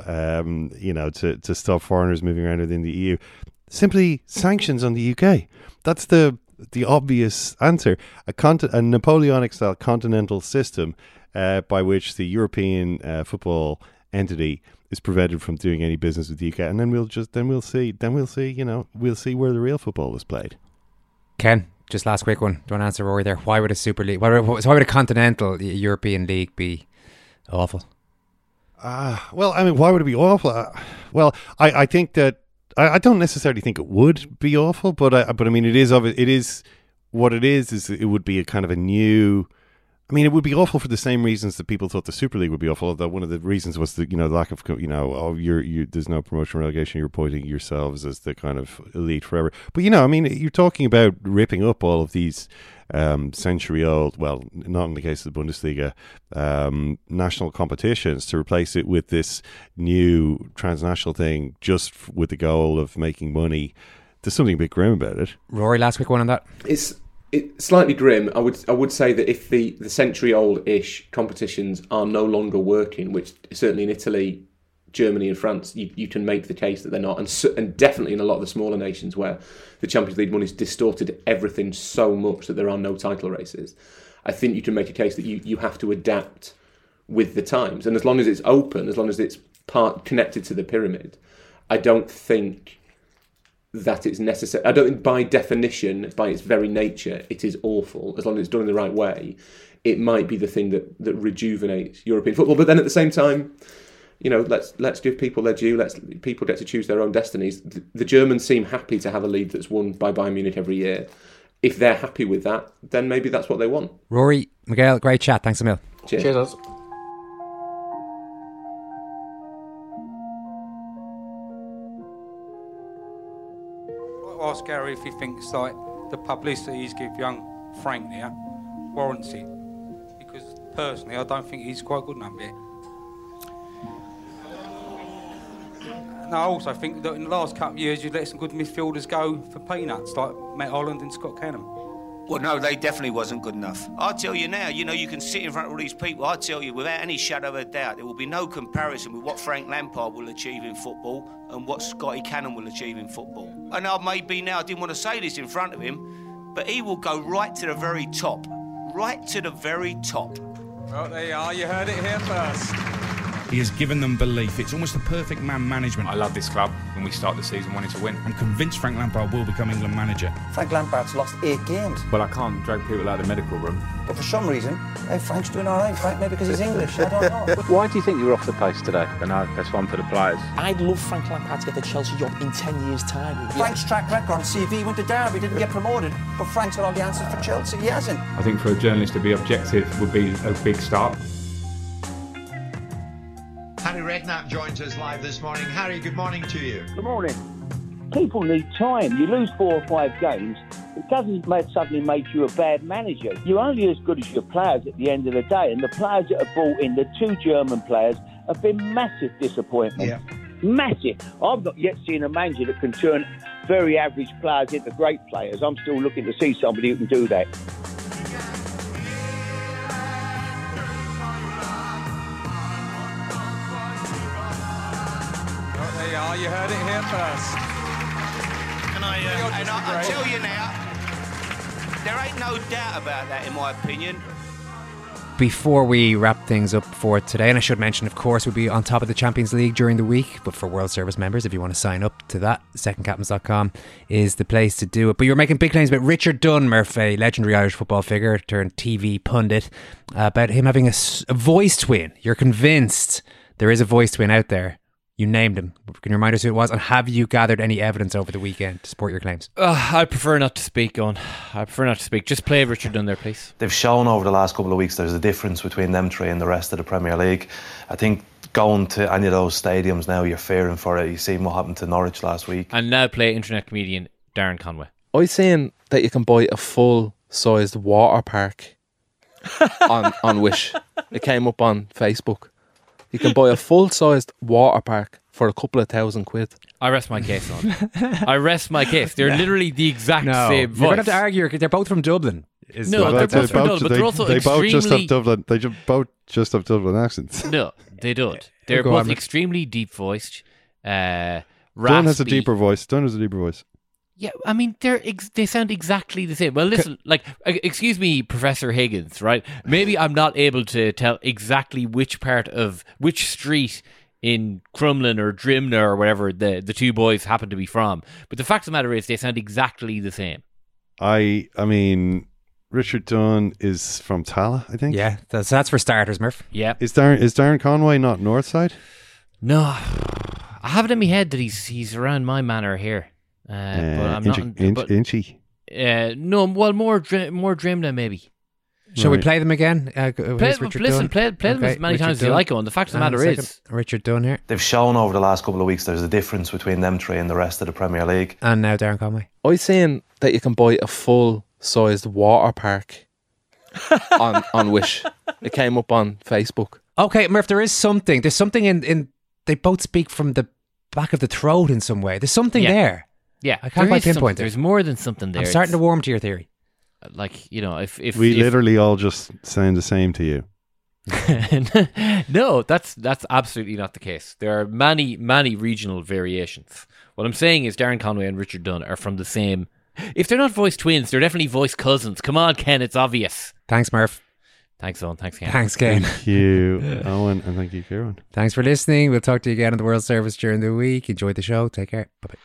to stop foreigners moving around within the EU. Simply sanctions on the UK. That's the obvious answer. A Napoleonic-style continental system by which the European football entity is prevented from doing any business with the UK, and then we'll see where the real football is played. Ken, just last quick one. Do you want to answer Rory there? Why would a Super League, why would a continental European league be awful? Well, I mean, why would it be awful? I think that I don't necessarily think it would be awful, but I mean, it is what it is it would be a kind of a new. I mean, it would be awful for the same reasons that people thought the Super League would be awful. Although one of the reasons was the lack of there's no promotion relegation. You're appointing yourselves as the kind of elite forever. But I mean, you're talking about ripping up all of these century-old, well, not in the case of the Bundesliga, national competitions to replace it with this new transnational thing, just with the goal of making money. There's something a bit grim about it. Rory, last quick one on that. It's slightly grim. I would say that if the century-old-ish competitions are no longer working, which certainly in Italy, Germany and France, you can make the case that they're not, and definitely in a lot of the smaller nations where the Champions League money's distorted everything so much that there are no title races, I think you can make a case that you have to adapt with the times. And as long as it's open, as long as it's connected to the pyramid, I don't think that it's necessary. I don't think by definition, by its very nature, it is awful. As long as it's done in the right way, it might be the thing that rejuvenates European football. But then at the same time, let's give people their due. People get to choose their own destinies. The Germans seem happy to have a league that's won by Bayern Munich every year. If they're happy with that, then maybe that's what they want. Rory, Miguel, great chat. Thanks a mil. Cheers. Ask Gary if he thinks like the publicity he's give young Frank there warrants it, because personally I don't think he's quite good enough yet. And I also think that in the last couple of years you've let some good midfielders go for peanuts like Matt Holland and Scott Canham. Well, no, they definitely wasn't good enough. I'll tell you now, you can sit in front of all these people, I tell you, without any shadow of a doubt, there will be no comparison with what Frank Lampard will achieve in football and what Scotty Canham will achieve in football. And I didn't want to say this in front of him, but he will go right to the very top. Right to the very top. Well, there you are, you heard it here first. He has given them belief. It's almost the perfect man management. I love this club when we start the season wanting to win. I'm convinced Frank Lampard will become England manager. Frank Lampard's lost 8 games. Well, I can't drag people out of the medical room. But for some reason, Frank's doing all right. Frank, maybe because he's English, I don't know. Why do you think you were off the pace today? No, that's one for the players. I'd love Frank Lampard to get the Chelsea job in 10 years' time. Frank's track record, CV went to Derby, didn't get promoted, but Frank's got all the answers for Chelsea. He hasn't. I think for a journalist to be objective would be a big start. Harry Redknapp joins us live this morning. Harry, good morning to you. Good morning. People need time. You lose 4 or 5 games, it doesn't suddenly make you a bad manager. You're only as good as your players at the end of the day, and the players that have brought in, the 2 German players, have been massive disappointments. Yeah. Massive. I've not yet seen a manager that can turn very average players into great players. I'm still looking to see somebody who can do that. There you are, you heard it here first. Can I tell you now, there ain't no doubt about that in my opinion. Before we wrap things up for today, and I should mention, of course, we'll be on top of the Champions League during the week, but for World Service members, if you want to sign up to that, secondcaptains.com is the place to do it. But you're making big claims about Richard Dunne, Murph, a legendary Irish football figure turned TV pundit, about him having a voice twin. You're convinced there is a voice twin out there. You named him. Can you remind us who it was? And have you gathered any evidence over the weekend to support your claims? I prefer not to speak, Owen. I prefer not to speak. Just play Richard Dunne there, please. They've shown over the last couple of weeks there's a difference between them 3 and the rest of the Premier League. I think going to any of those stadiums now, you're fearing for it. You see what happened to Norwich last week. And now play internet comedian Darren Conway. I was saying that you can buy a full-sized water park on Wish. It came up on Facebook. You can buy a full-sized water park for a couple of £1,000. I rest my case on. I rest my case. They're literally the exact same voice. You're going to have to argue. They're both from Dublin. No, they're both from Dublin, but they're also extremely... They both just have Dublin accents. No, they don't. They're both extremely deep-voiced, raspy. Dunne has a deeper voice. Yeah, I mean, they sound exactly the same. Well, listen, excuse me, Professor Higgins, right? Maybe I'm not able to tell exactly which street in Crumlin or Drimna or wherever the 2 boys happen to be from. But the fact of the matter is they sound exactly the same. I mean, Richard Dunne is from Tala, I think. Yeah, that's for starters, Murph. Yeah. Is Darren Conway not Northside? No. I have it in my head that he's around my manor here. But I'm Inchy. No, well, more Drimna maybe. Shall we play them again? Play them as many times as you like, on. The fact of the matter is... Richard Dunne here. They've shown over the last couple of weeks there's a difference between them 3 and the rest of the Premier League. And now Darren Conway. I was saying that you can buy a full-sized water park on Wish. It came up on Facebook. Okay, Murph, there's something in... They both speak from the back of the throat in some way. There's something there. Yeah, I can't quite pinpoint it. There's more than something there. I'm starting to warm to your theory. Like, you know, if we literally all just sound the same to you. No, that's absolutely not the case. There are many regional variations. What I'm saying is Darren Conway and Richard Dunne are from the same... If they're not voice twins, they're definitely voice cousins. Come on, Ken, it's obvious. Thanks, Murph. Thanks, Owen. Thanks, Ken. Thanks, Ken. Thank you, Owen, and thank you, Kieran. Thanks for listening. We'll talk to you again on the World Service during the week. Enjoy the show. Take care. Bye-bye.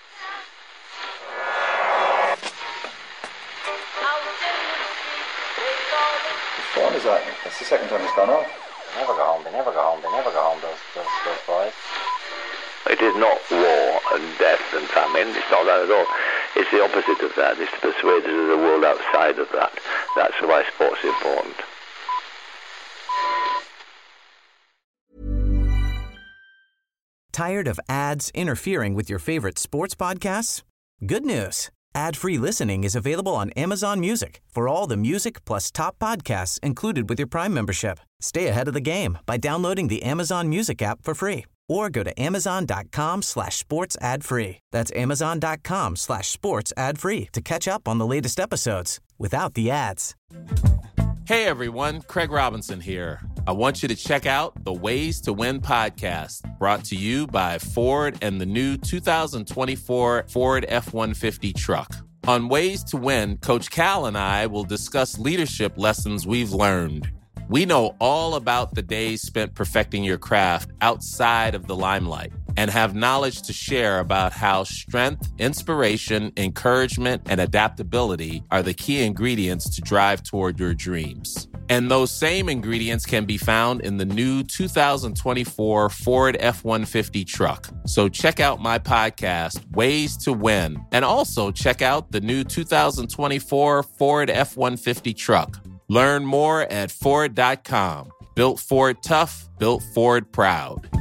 What is that? That's the second time it's gone off. They never go home, those boys. It is not war and death and famine. It's not that at all. It's the opposite of that. It's to persuade us of the world outside of that. That's why sport's important. Tired of ads interfering with your favorite sports podcasts? Good news. Ad-free listening is available on Amazon Music for all the music plus top podcasts included with your Prime membership. Stay ahead of the game by downloading the Amazon Music app for free or go to amazon.com/sports ad free. That's amazon.com/sports ad free to catch up on the latest episodes without the ads. Hey everyone, Craig Robinson here. I want you to check out the Ways to Win podcast, brought to you by Ford and the new 2024 Ford F-150 truck. On Ways to Win, Coach Cal and I will discuss leadership lessons we've learned. We know all about the days spent perfecting your craft outside of the limelight and have knowledge to share about how strength, inspiration, encouragement, and adaptability are the key ingredients to drive toward your dreams. And those same ingredients can be found in the new 2024 Ford F-150 truck. So check out my podcast, Ways to Win, and also check out the new 2024 Ford F-150 truck. Learn more at Ford.com. Built Ford tough, built Ford proud.